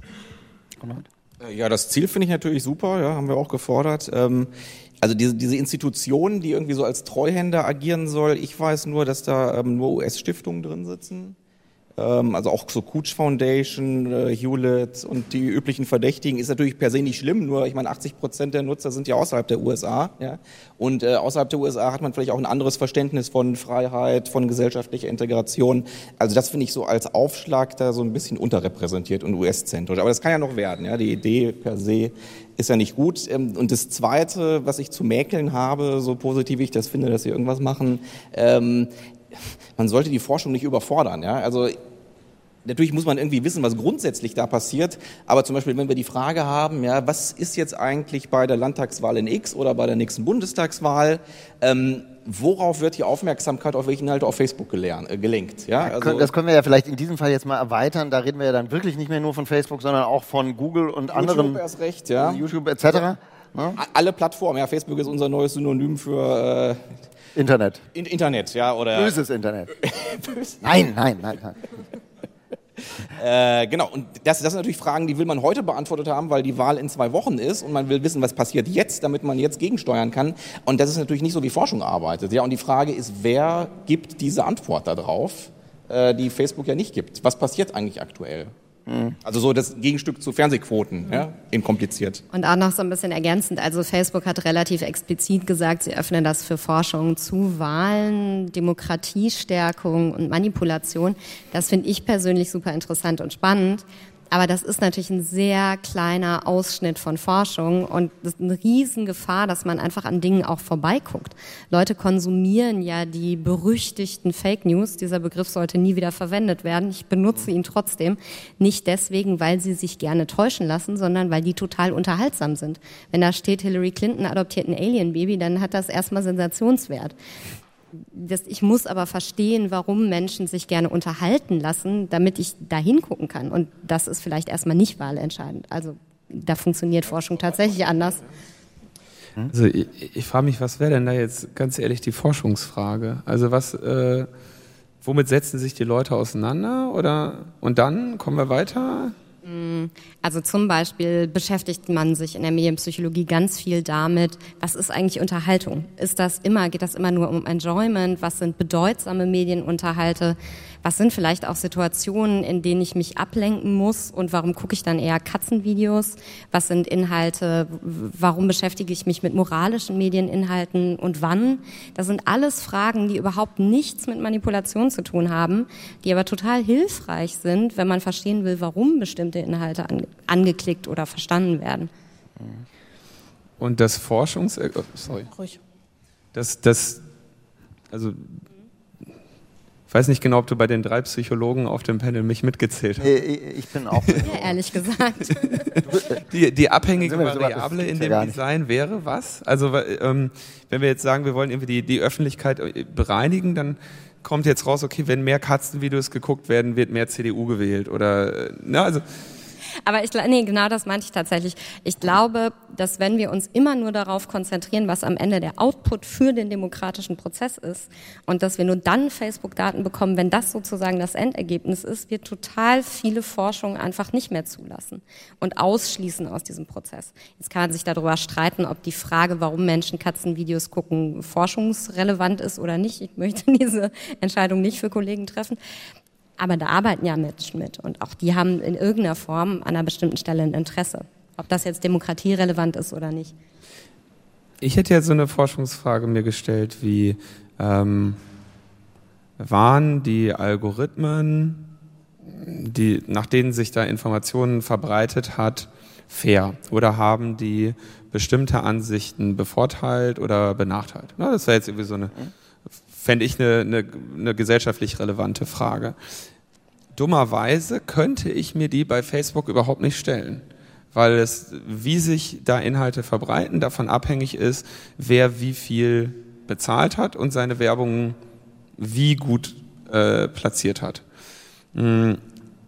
Mhm. Ja, das Ziel finde ich natürlich super, ja, haben wir auch gefordert. Ähm, also diese, diese Institution, die irgendwie so als Treuhänder agieren soll, ich weiß nur, dass da ähm, nur U S-Stiftungen drin sitzen. Ähm, also auch so Cooch Foundation, äh, Hewlett und die üblichen Verdächtigen ist natürlich per se nicht schlimm, nur ich meine achtzig Prozent der Nutzer sind ja außerhalb der U S A. Ja? Und äh, außerhalb der U S A hat man vielleicht auch ein anderes Verständnis von Freiheit, von gesellschaftlicher Integration. Also das finde ich so als Aufschlag da so ein bisschen unterrepräsentiert und U S-zentrisch. Aber das kann ja noch werden. Ja? Die Idee per se ist ja nicht gut. Und das Zweite, was ich zu mäkeln habe, so positiv ich das finde, dass sie irgendwas machen, ähm, man sollte die Forschung nicht überfordern. Ja? Also natürlich muss man irgendwie wissen, was grundsätzlich da passiert, aber zum Beispiel, wenn wir die Frage haben, ja, was ist jetzt eigentlich bei der Landtagswahl in X oder bei der nächsten Bundestagswahl, ähm, worauf wird die Aufmerksamkeit auf welche Inhalte auf Facebook gelernt, äh, gelenkt? Ja? Also das können wir ja vielleicht in diesem Fall jetzt mal erweitern, da reden wir ja dann wirklich nicht mehr nur von Facebook, sondern auch von Google und YouTube anderen, erst recht, ja. YouTube et cetera. Ja. Alle Plattformen, ja, Facebook ist unser neues Synonym für äh, Internet. In, Internet, ja, oder... Böses Internet. Böses. Nein, nein, nein, nein. Äh, genau, und das, das sind natürlich Fragen, die will man heute beantwortet haben, weil die Wahl in zwei Wochen ist und man will wissen, was passiert jetzt, damit man jetzt gegensteuern kann. Und das ist natürlich nicht so, wie Forschung arbeitet. Ja, und die Frage ist, wer gibt diese Antwort darauf, äh, die Facebook ja nicht gibt? Was passiert eigentlich aktuell? Also so das Gegenstück zu Fernsehquoten, ja, in kompliziert. Und auch noch so ein bisschen ergänzend, also Facebook hat relativ explizit gesagt, sie öffnen das für Forschung zu Wahlen, Demokratiestärkung und Manipulation. Das finde ich persönlich super interessant und spannend, Aber das ist natürlich ein sehr kleiner Ausschnitt von Forschung und das ist eine Riesengefahr, dass man einfach an Dingen auch vorbeiguckt. Leute konsumieren ja die berüchtigten Fake News. Dieser Begriff sollte nie wieder verwendet werden. Ich benutze ihn trotzdem. Nicht deswegen, weil sie sich gerne täuschen lassen, sondern weil die total unterhaltsam sind. Wenn da steht, Hillary Clinton adoptiert ein Alien-Baby, dann hat das erstmal Sensationswert. Das, ich muss aber verstehen, warum Menschen sich gerne unterhalten lassen, damit ich da hingucken kann. Und das ist vielleicht erstmal nicht wahlentscheidend. Also da funktioniert Forschung tatsächlich anders. Also ich, ich frage mich, was wäre denn da jetzt ganz ehrlich die Forschungsfrage? Also was, äh, womit setzen sich die Leute auseinander? Oder und dann kommen wir weiter? Also zum Beispiel beschäftigt man sich in der Medienpsychologie ganz viel damit, was ist eigentlich Unterhaltung? Ist das immer, geht das immer nur um Enjoyment? Was sind bedeutsame Medienunterhalte? Was sind vielleicht auch Situationen, in denen ich mich ablenken muss? Und warum gucke ich dann eher Katzenvideos? Was sind Inhalte? Warum beschäftige ich mich mit moralischen Medieninhalten und wann? Das sind alles Fragen, die überhaupt nichts mit Manipulation zu tun haben, die aber total hilfreich sind, wenn man verstehen will, warum bestimmte Inhalte ange- angeklickt oder verstanden werden. Und das Forschungs... Äh, sorry. Ruhig. Das, das, also... Ich weiß nicht genau, ob du bei den drei Psychologen auf dem Panel mich mitgezählt hast. Nee, ich bin auch. Ja, ehrlich gesagt. Die, die abhängige Sind wir so weit, Variable das in gibt's ja dem gar nicht. Design wäre was? Also ähm, wenn wir jetzt sagen, wir wollen irgendwie die, die Öffentlichkeit bereinigen, dann kommt jetzt raus, okay, wenn mehr Katzenvideos geguckt werden, wird mehr C D U gewählt oder, ne, also... Aber ich, nee, genau das meinte ich tatsächlich. Ich glaube, dass wenn wir uns immer nur darauf konzentrieren, was am Ende der Output für den demokratischen Prozess ist und dass wir nur dann Facebook-Daten bekommen, wenn das sozusagen das Endergebnis ist, wir total viele Forschung einfach nicht mehr zulassen und ausschließen aus diesem Prozess. Jetzt kann man sich darüber streiten, ob die Frage, warum Menschen Katzenvideos gucken, forschungsrelevant ist oder nicht. Ich möchte diese Entscheidung nicht für Kollegen treffen. Aber da arbeiten ja Menschen mit und auch die haben in irgendeiner Form an einer bestimmten Stelle ein Interesse. Ob das jetzt demokratierelevant ist oder nicht. Ich hätte jetzt so eine Forschungsfrage mir gestellt wie, ähm, waren die Algorithmen, die, nach denen sich da Informationen verbreitet hat, fair? Oder haben die bestimmte Ansichten bevorteilt oder benachteiligt? Na, das wäre jetzt irgendwie so eine... fände ich eine, eine, eine gesellschaftlich relevante Frage. Dummerweise könnte ich mir die bei Facebook überhaupt nicht stellen, weil es, wie sich da Inhalte verbreiten, davon abhängig ist, wer wie viel bezahlt hat und seine Werbung wie gut äh, platziert hat. Und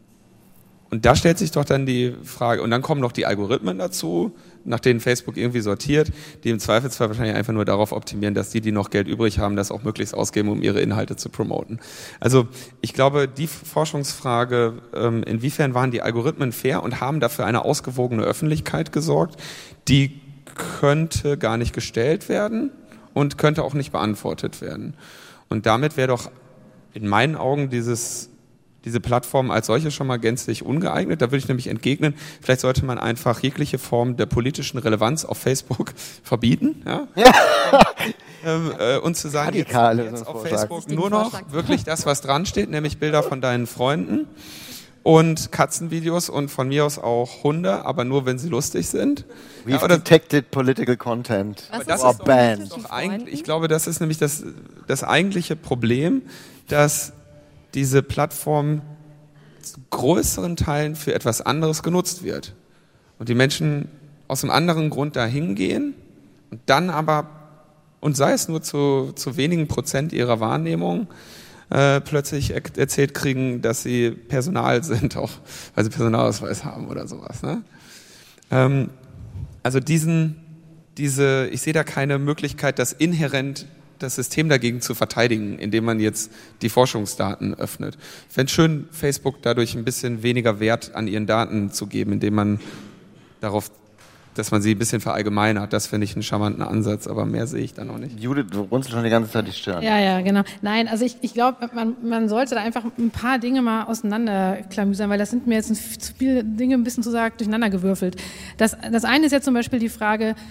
da stellt sich doch dann die Frage, und dann kommen noch die Algorithmen dazu, nach denen Facebook irgendwie sortiert, die im Zweifelsfall wahrscheinlich einfach nur darauf optimieren, dass die, die noch Geld übrig haben, das auch möglichst ausgeben, um ihre Inhalte zu promoten. Also ich glaube, die Forschungsfrage, ähm, inwiefern waren die Algorithmen fair und haben dafür eine ausgewogene Öffentlichkeit gesorgt, die könnte gar nicht gestellt werden und könnte auch nicht beantwortet werden. Und damit wäre doch in meinen Augen dieses... diese Plattform als solche schon mal gänzlich ungeeignet. Da würde ich nämlich entgegnen, vielleicht sollte man einfach jegliche Form der politischen Relevanz auf Facebook verbieten. Ja? Ja. ähm, äh, und zu sagen, jetzt, jetzt auf Facebook nur noch wirklich das, was dran steht, nämlich Bilder von deinen Freunden und Katzenvideos und von mir aus auch Hunde, aber nur, wenn sie lustig sind. We've ja, oder, detected political content. Aber das ist banned. Doch eigentlich, ich glaube, das ist nämlich das, das eigentliche Problem, dass diese Plattform zu größeren Teilen für etwas anderes genutzt wird. Und die Menschen aus einem anderen Grund dahin gehen und dann aber, und sei es nur zu, zu wenigen Prozent ihrer Wahrnehmung, äh, plötzlich er- erzählt kriegen, dass sie Personal sind, auch weil sie Personalausweis haben oder sowas. Ne? Ähm, also diesen, diese, ich sehe da keine Möglichkeit, das inhärent das System dagegen zu verteidigen, indem man jetzt die Forschungsdaten öffnet. Ich fände es schön, Facebook dadurch ein bisschen weniger Wert an ihren Daten zu geben, indem man darauf, dass man sie ein bisschen verallgemeinert. Das finde ich einen charmanten Ansatz, aber mehr sehe ich da noch nicht. Judith, du runzelst schon die ganze Zeit die Stirn. Ja, ja, genau. Nein, also ich, ich glaube, man, man sollte da einfach ein paar Dinge mal auseinanderklamüsern, weil das sind mir jetzt zu viele Dinge ein bisschen zu sagen durcheinander gewürfelt. Das, das eine ist jetzt zum Beispiel die Frage,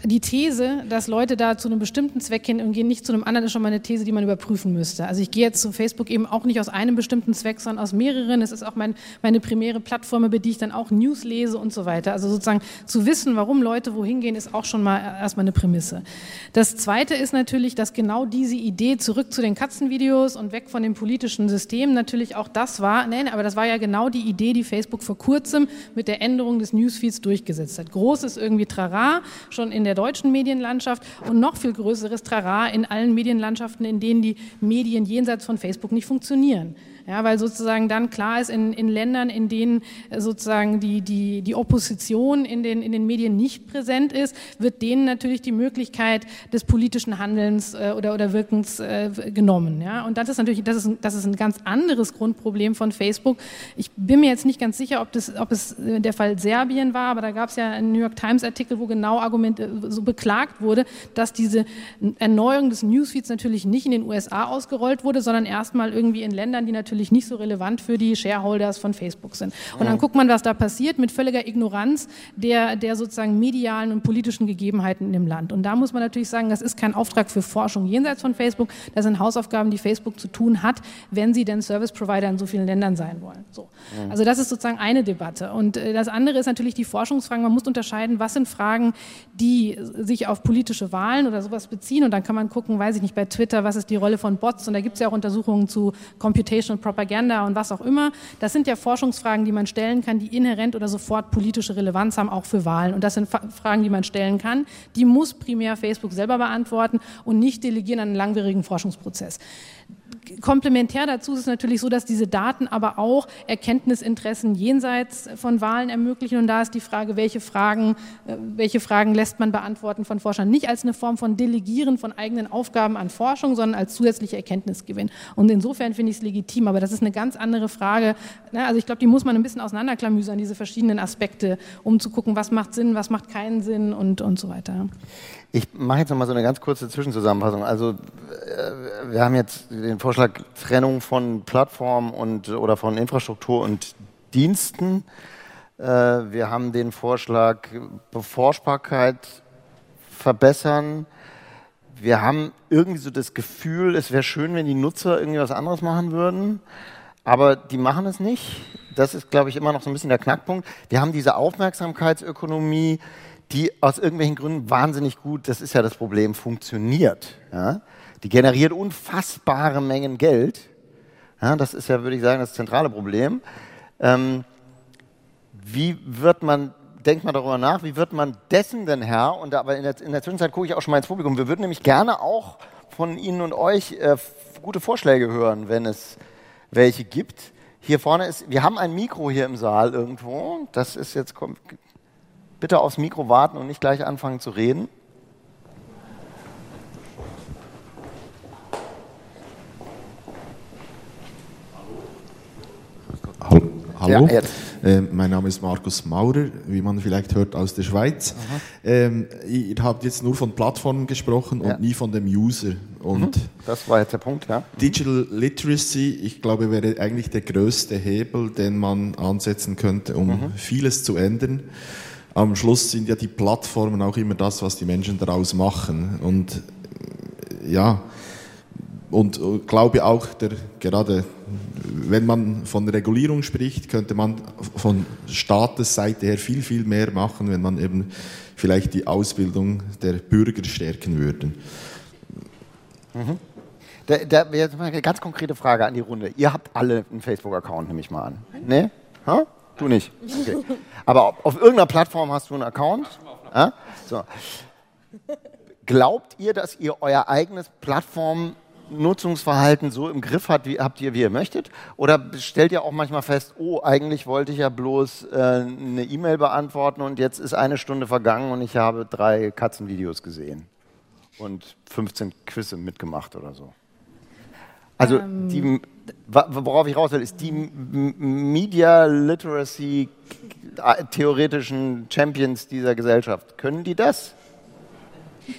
die These, dass Leute da zu einem bestimmten Zweck hin und gehen nicht zu einem anderen, ist schon mal eine These, die man überprüfen müsste. Also ich gehe jetzt zu Facebook eben auch nicht aus einem bestimmten Zweck, sondern aus mehreren. Es ist auch mein, meine primäre Plattform, über die ich dann auch News lese und so weiter. Also sozusagen zu wissen, warum Leute wohin gehen, ist auch schon mal erstmal eine Prämisse. Das Zweite ist natürlich, dass genau diese Idee zurück zu den Katzenvideos und weg von dem politischen System natürlich auch das war, nein, aber das war ja genau die Idee, die Facebook vor kurzem mit der Änderung des Newsfeeds durchgesetzt hat. Großes irgendwie Trara, schon in der deutschen Medienlandschaft und noch viel größeres Trara in allen Medienlandschaften, in denen die Medien jenseits von Facebook nicht funktionieren. Ja, weil sozusagen dann klar ist, in, in Ländern, in denen sozusagen die, die, die Opposition in den, in den Medien nicht präsent ist, wird denen natürlich die Möglichkeit des politischen Handelns äh, oder, oder Wirkens äh, genommen. Ja? Und das ist natürlich, das ist, das ist ein ganz anderes Grundproblem von Facebook. Ich bin mir jetzt nicht ganz sicher, ob, das, ob es der Fall Serbien war, aber da gab es ja einen New York Times Artikel, wo genau Argument, so beklagt wurde, dass diese Erneuerung des Newsfeeds natürlich nicht in den U S A ausgerollt wurde, sondern erstmal irgendwie in Ländern, die natürlich nicht so relevant für die Shareholders von Facebook sind. Und dann guckt man, was da passiert, mit völliger Ignoranz der, der sozusagen medialen und politischen Gegebenheiten in dem Land. Und da muss man natürlich sagen, das ist kein Auftrag für Forschung jenseits von Facebook, das sind Hausaufgaben, die Facebook zu tun hat, wenn sie denn Service Provider in so vielen Ländern sein wollen. So. Also das ist sozusagen eine Debatte. Und das andere ist natürlich die Forschungsfragen. Man muss unterscheiden, was sind Fragen, die sich auf politische Wahlen oder sowas beziehen. Und dann kann man gucken, weiß ich nicht, bei Twitter, was ist die Rolle von Bots? Und da gibt es ja auch Untersuchungen zu Computational Propaganda und was auch immer. Das sind ja Forschungsfragen, die man stellen kann, die inhärent oder sofort politische Relevanz haben, auch für Wahlen. Und das sind Fragen, die man stellen kann. Die muss primär Facebook selber beantworten und nicht delegieren an einen langwierigen Forschungsprozess. Komplementär dazu ist es natürlich so, dass diese Daten aber auch Erkenntnisinteressen jenseits von Wahlen ermöglichen. Und da ist die Frage, welche Fragen, welche Fragen lässt man beantworten von Forschern? Nicht als eine Form von Delegieren von eigenen Aufgaben an Forschung, sondern als zusätzliche Erkenntnisgewinn. Und insofern finde ich es legitim, aber das ist eine ganz andere Frage. Also ich glaube, die muss man ein bisschen auseinanderklamüsern, diese verschiedenen Aspekte, um zu gucken, was macht Sinn, was macht keinen Sinn und, und so weiter. Ich mache jetzt nochmal so eine ganz kurze Zwischenzusammenfassung. Also wir haben jetzt den Vorschlag Trennung von Plattform und oder von Infrastruktur und Diensten. Wir haben den Vorschlag Beforschbarkeit verbessern. Wir haben irgendwie so das Gefühl, es wäre schön, wenn die Nutzer irgendwie was anderes machen würden, aber die machen es nicht. Das ist, glaube ich, immer noch so ein bisschen der Knackpunkt. Wir haben diese Aufmerksamkeitsökonomie, die aus irgendwelchen Gründen wahnsinnig gut, das ist ja das Problem, funktioniert. Ja? Die generiert unfassbare Mengen Geld. Ja, das ist ja, würde ich sagen, das zentrale Problem. Ähm, wie wird man, denkt man darüber nach, wie wird man dessen denn Herr? Und aber in der, in der Zwischenzeit gucke ich auch schon mal ins Publikum. Wir würden nämlich gerne auch von Ihnen und euch äh, gute Vorschläge hören, wenn es welche gibt. Hier vorne ist, wir haben ein Mikro hier im Saal irgendwo. Das ist jetzt, kommt, bitte aufs Mikro warten und nicht gleich anfangen zu reden. Hallo, hallo. Ja, äh, mein Name ist Markus Maurer, wie man vielleicht hört, aus der Schweiz. Ähm, ihr habt jetzt nur von Plattformen gesprochen und ja. nie von dem User. Und das war jetzt der Punkt, ja. Digital Literacy, ich glaube, wäre eigentlich der größte Hebel, den man ansetzen könnte, um mhm. vieles zu ändern. Am Schluss sind ja die Plattformen auch immer das, was die Menschen daraus machen. Und ja, und glaube auch, der, gerade wenn man von Regulierung spricht, könnte man von Staatesseite her viel, viel mehr machen, wenn man eben vielleicht die Ausbildung der Bürger stärken würde. Mhm. Da, da, jetzt mal eine ganz konkrete Frage an die Runde. Ihr habt alle einen Facebook-Account, nehme ich mal an. Ne? Ha? Du nicht? Okay. Aber auf, auf irgendeiner Plattform hast du einen Account? Ja? So. Glaubt ihr, dass ihr euer eigenes Plattformnutzungsverhalten so im Griff habt, wie, habt ihr, wie ihr möchtet? Oder stellt ihr auch manchmal fest, oh, eigentlich wollte ich ja bloß äh, eine E-Mail beantworten und jetzt ist eine Stunde vergangen und ich habe drei Katzenvideos gesehen und fünfzehn Quizze mitgemacht oder so? Also, ähm, die, worauf ich raus will, ist die Media Literacy theoretischen Champions dieser Gesellschaft. Können die das?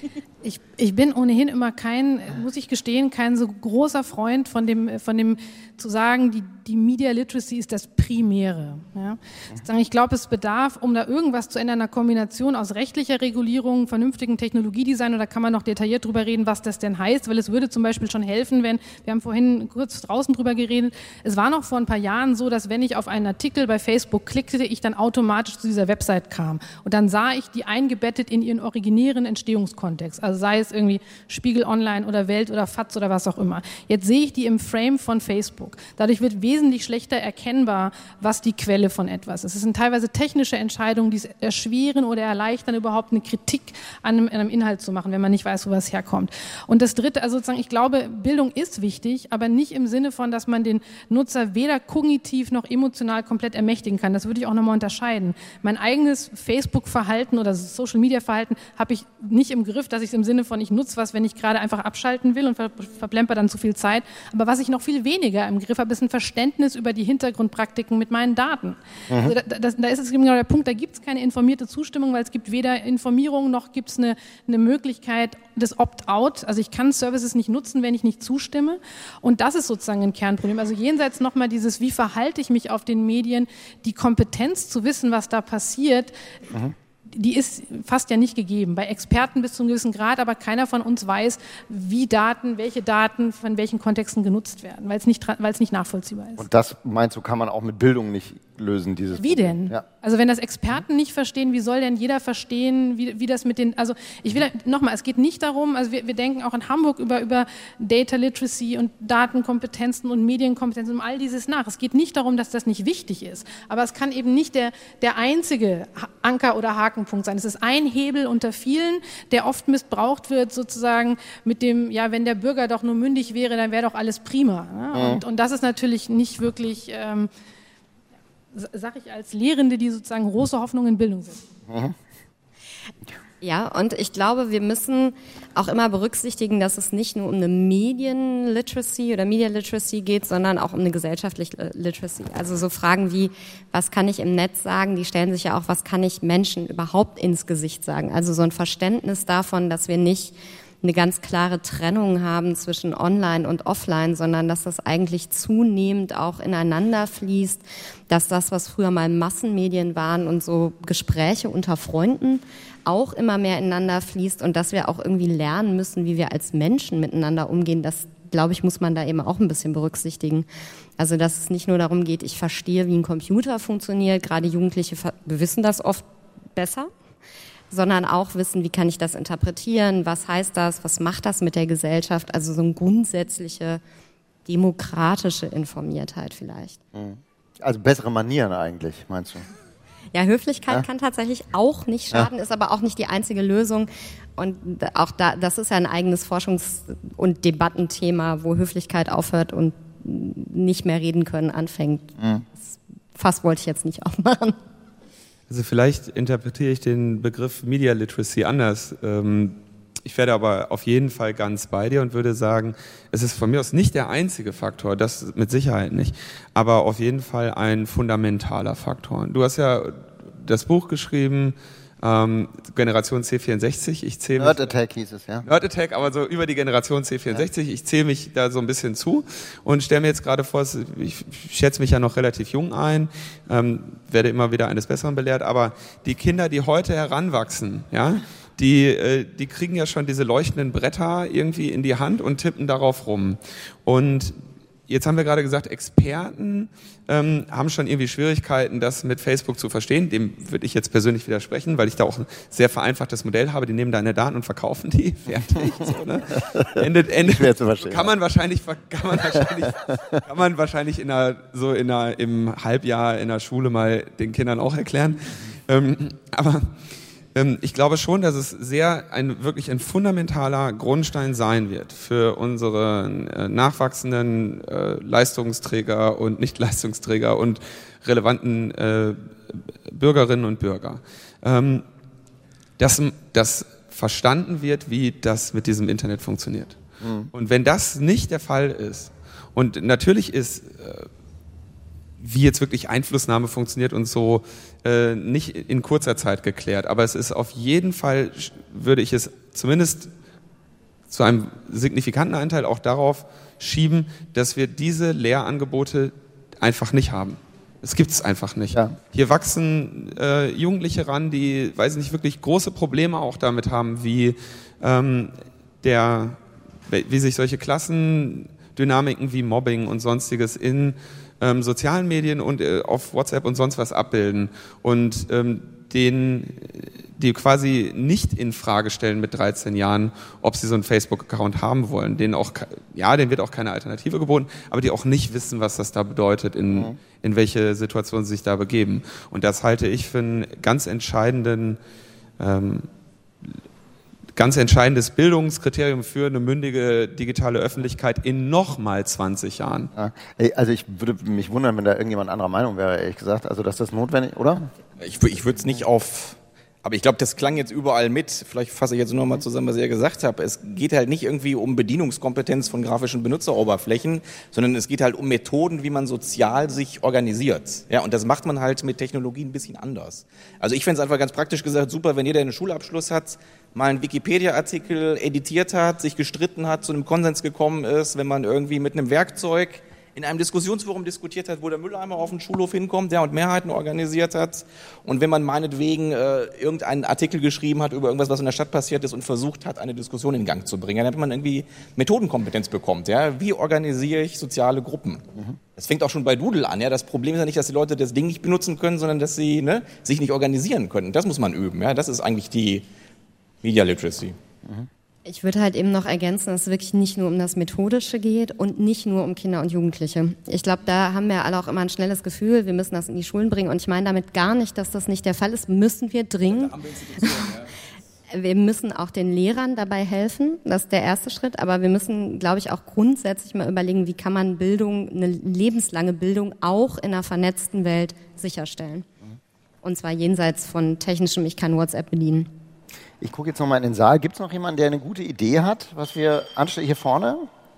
Ich, ich bin ohnehin immer kein, muss ich gestehen, kein so großer Freund von dem, von dem zu sagen, die, die Media Literacy ist das Primäre. Ja? Ich glaube, es bedarf, um da irgendwas zu ändern, einer Kombination aus rechtlicher Regulierung, vernünftigen Technologiedesign, oder kann man noch detailliert drüber reden, was das denn heißt, weil es würde zum Beispiel schon helfen, wenn, wir haben vorhin kurz draußen drüber geredet, es war noch vor ein paar Jahren so, dass wenn ich auf einen Artikel bei Facebook klickte, ich dann automatisch zu dieser Website kam. Und dann sah ich die eingebettet in ihren originären Entstehungskontext. Also sei es irgendwie Spiegel Online oder Welt oder F A Z oder was auch immer. Jetzt sehe ich die im Frame von Facebook. Dadurch wird wesentlich schlechter erkennbar, was die Quelle von etwas ist. Es sind teilweise technische Entscheidungen, die es erschweren oder erleichtern, überhaupt eine Kritik an einem, an einem Inhalt zu machen, wenn man nicht weiß, wo was herkommt. Und das Dritte, also sozusagen, ich glaube, Bildung ist wichtig, aber nicht im Sinne von, dass man den Nutzer weder kognitiv noch emotional komplett ermächtigen kann. Das würde ich auch nochmal unterscheiden. Mein eigenes Facebook-Verhalten oder Social-Media-Verhalten habe ich nicht im Griff, dass ich es im Sinne von, ich nutze was, wenn ich gerade einfach abschalten will und ver verplemper dann zu viel Zeit. Aber was ich noch viel weniger im Griff habe, ist ein Verständnis über die Hintergrundpraktiken mit meinen Daten. Mhm. Also da, das, da ist es genau der Punkt, da gibt es keine informierte Zustimmung, weil es gibt weder Informierung noch gibt es eine, eine Möglichkeit des Opt-out. Also ich kann Services nicht nutzen, wenn ich nicht zustimme. Und das ist sozusagen ein Kernproblem. Also jenseits nochmal dieses, wie verhalte ich mich auf den Medien, die Kompetenz zu wissen, was da passiert, mhm. die ist fast ja nicht gegeben. Bei Experten bis zu einem gewissen Grad, aber keiner von uns weiß, wie Daten, welche Daten von welchen Kontexten genutzt werden, weil es nicht, weil es nicht nachvollziehbar ist. Und das, meinst du, kann man auch mit Bildung nicht lösen, dieses Wie Problem? denn? Ja. Also wenn das Experten nicht verstehen, wie soll denn jeder verstehen, wie, wie das mit den, also ich will nochmal, es geht nicht darum, also wir, wir denken auch in Hamburg über, über Data Literacy und Datenkompetenzen und Medienkompetenzen, um all dieses nach. Es geht nicht darum, dass das nicht wichtig ist, aber es kann eben nicht der, der einzige Anker oder Hakenpunkt sein. Es ist ein Hebel unter vielen, der oft missbraucht wird, sozusagen mit dem, ja, wenn der Bürger doch nur mündig wäre, dann wäre doch alles prima. Ne? Mhm. Und, und das ist natürlich nicht wirklich, ähm, sage ich als Lehrende, die sozusagen große Hoffnung in Bildung sind. Mhm. Ja, und ich glaube, wir müssen auch immer berücksichtigen, dass es nicht nur um eine Medien-Literacy oder Media-Literacy geht, sondern auch um eine gesellschaftliche Literacy. Also so Fragen wie, was kann ich im Netz sagen, die stellen sich ja auch, was kann ich Menschen überhaupt ins Gesicht sagen? Also so ein Verständnis davon, dass wir nicht eine ganz klare Trennung haben zwischen Online und Offline, sondern dass das eigentlich zunehmend auch ineinander fließt, dass das, was früher mal Massenmedien waren und so Gespräche unter Freunden, auch immer mehr ineinander fließt und dass wir auch irgendwie lernen müssen, wie wir als Menschen miteinander umgehen. Das, glaube ich, muss man da eben auch ein bisschen berücksichtigen. Also dass es nicht nur darum geht, ich verstehe, wie ein Computer funktioniert, gerade Jugendliche wissen das oft besser, sondern auch wissen, wie kann ich das interpretieren, was heißt das, was macht das mit der Gesellschaft, also so eine grundsätzliche demokratische Informiertheit vielleicht. Also bessere Manieren eigentlich, meinst du? Ja, Höflichkeit ja? kann tatsächlich auch nicht schaden, ja. ist aber auch nicht die einzige Lösung. Und auch da, das ist ja ein eigenes Forschungs- und Debattenthema, wo Höflichkeit aufhört und nicht mehr reden können anfängt. Mhm. Das Fass wollte ich jetzt nicht aufmachen. Also vielleicht interpretiere ich den Begriff Media Literacy anders. Ich werde aber auf jeden Fall ganz bei dir und würde sagen, es ist von mir aus nicht der einzige Faktor, das mit Sicherheit nicht, aber auf jeden Fall ein fundamentaler Faktor. Du hast ja das Buch geschrieben, ähm, Generation C vierundsechzig. Ich zähle Nerd Attack hieß es, ja. Nerd Attack, aber so über die Generation C vierundsechzig. Ja. Ich zähle mich da so ein bisschen zu und stelle mir jetzt gerade vor, ich schätze mich ja noch relativ jung ein, ähm, werde immer wieder eines Besseren belehrt, aber die Kinder, die heute heranwachsen, ja, die, äh, die kriegen ja schon diese leuchtenden Bretter irgendwie in die Hand und tippen darauf rum. Und jetzt haben wir gerade gesagt, Experten ähm, haben schon irgendwie Schwierigkeiten, das mit Facebook zu verstehen. Dem würde ich jetzt persönlich widersprechen, weil ich da auch ein sehr vereinfachtes Modell habe. Die nehmen deine Daten und verkaufen die. Fertig. So, ne? Endet, endet, Schwer zu verstehen. Kann man wahrscheinlich, kann man wahrscheinlich, kann man wahrscheinlich in einer, so in einer, im Halbjahr in der Schule mal den Kindern auch erklären. Ähm, aber ich glaube schon, dass es sehr ein wirklich ein fundamentaler Grundstein sein wird für unsere äh, nachwachsenden äh, Leistungsträger und Nicht-Leistungsträger und relevanten äh, Bürgerinnen und Bürger. Ähm, dass, dass verstanden wird, wie das mit diesem Internet funktioniert. Mhm. Und wenn das nicht der Fall ist, und natürlich ist äh, wie jetzt wirklich Einflussnahme funktioniert und so, äh, nicht in kurzer Zeit geklärt. Aber es ist auf jeden Fall, würde ich es zumindest zu einem signifikanten Anteil auch darauf schieben, dass wir diese Lehrangebote einfach nicht haben. Es gibt es einfach nicht. Ja. Hier wachsen äh, Jugendliche ran, die, weiß ich nicht, wirklich große Probleme auch damit haben, wie, ähm, der, wie sich solche Klassendynamiken wie Mobbing und Sonstiges in ähm, sozialen Medien und äh, auf WhatsApp und sonst was abbilden. Und ähm, den, die quasi nicht in Frage stellen mit dreizehn Jahren, ob sie so einen Facebook-Account haben wollen. Denen auch, ja, denen wird auch keine Alternative geboten, aber die auch nicht wissen, was das da bedeutet, in, mhm. in welche Situation sie sich da begeben. Und das halte ich für einen ganz entscheidenden, ähm, ganz entscheidendes Bildungskriterium für eine mündige digitale Öffentlichkeit in nochmal zwanzig Jahren. Ja, also ich würde mich wundern, wenn da irgendjemand anderer Meinung wäre, ehrlich gesagt. Also dass das notwendig, oder? Ich, ich würde es nicht auf, aber ich glaube, das klang jetzt überall mit. Vielleicht fasse ich jetzt nur noch mal zusammen, was ich ja gesagt habe. Es geht halt nicht irgendwie um Bedienungskompetenz von grafischen Benutzeroberflächen, sondern es geht halt um Methoden, wie man sozial sich organisiert. Ja, und das macht man halt mit Technologie ein bisschen anders. Also ich fände es einfach ganz praktisch gesagt super, wenn jeder einen Schulabschluss hat, mal einen Wikipedia-Artikel editiert hat, sich gestritten hat, zu einem Konsens gekommen ist, wenn man irgendwie mit einem Werkzeug in einem Diskussionsforum diskutiert hat, wo der Mülleimer auf den Schulhof hinkommt, ja, und Mehrheiten organisiert hat. Und wenn man meinetwegen äh, irgendeinen Artikel geschrieben hat über irgendwas, was in der Stadt passiert ist und versucht hat, eine Diskussion in Gang zu bringen, dann hat man irgendwie Methodenkompetenz bekommt. Ja? Wie organisiere ich soziale Gruppen? Mhm. Das fängt auch schon bei Doodle an. Ja? Das Problem ist ja nicht, dass die Leute das Ding nicht benutzen können, sondern dass sie ne, sich nicht organisieren können. Das muss man üben. Ja? Das ist eigentlich die Media Literacy. Mhm. Ich würde halt eben noch ergänzen, dass es wirklich nicht nur um das Methodische geht und nicht nur um Kinder und Jugendliche. Ich glaube, da haben wir alle auch immer ein schnelles Gefühl, wir müssen das in die Schulen bringen. Und ich meine damit gar nicht, dass das nicht der Fall ist. Müssen wir dringend. Wir müssen auch den Lehrern dabei helfen. Das ist der erste Schritt. Aber wir müssen, glaube ich, auch grundsätzlich mal überlegen, wie kann man Bildung, eine lebenslange Bildung auch in einer vernetzten Welt sicherstellen. Und zwar jenseits von technischem, ich kann WhatsApp bedienen. Ich gucke jetzt nochmal in den Saal. Gibt es noch jemanden, der eine gute Idee hat, was wir anstellen? Hier vorne?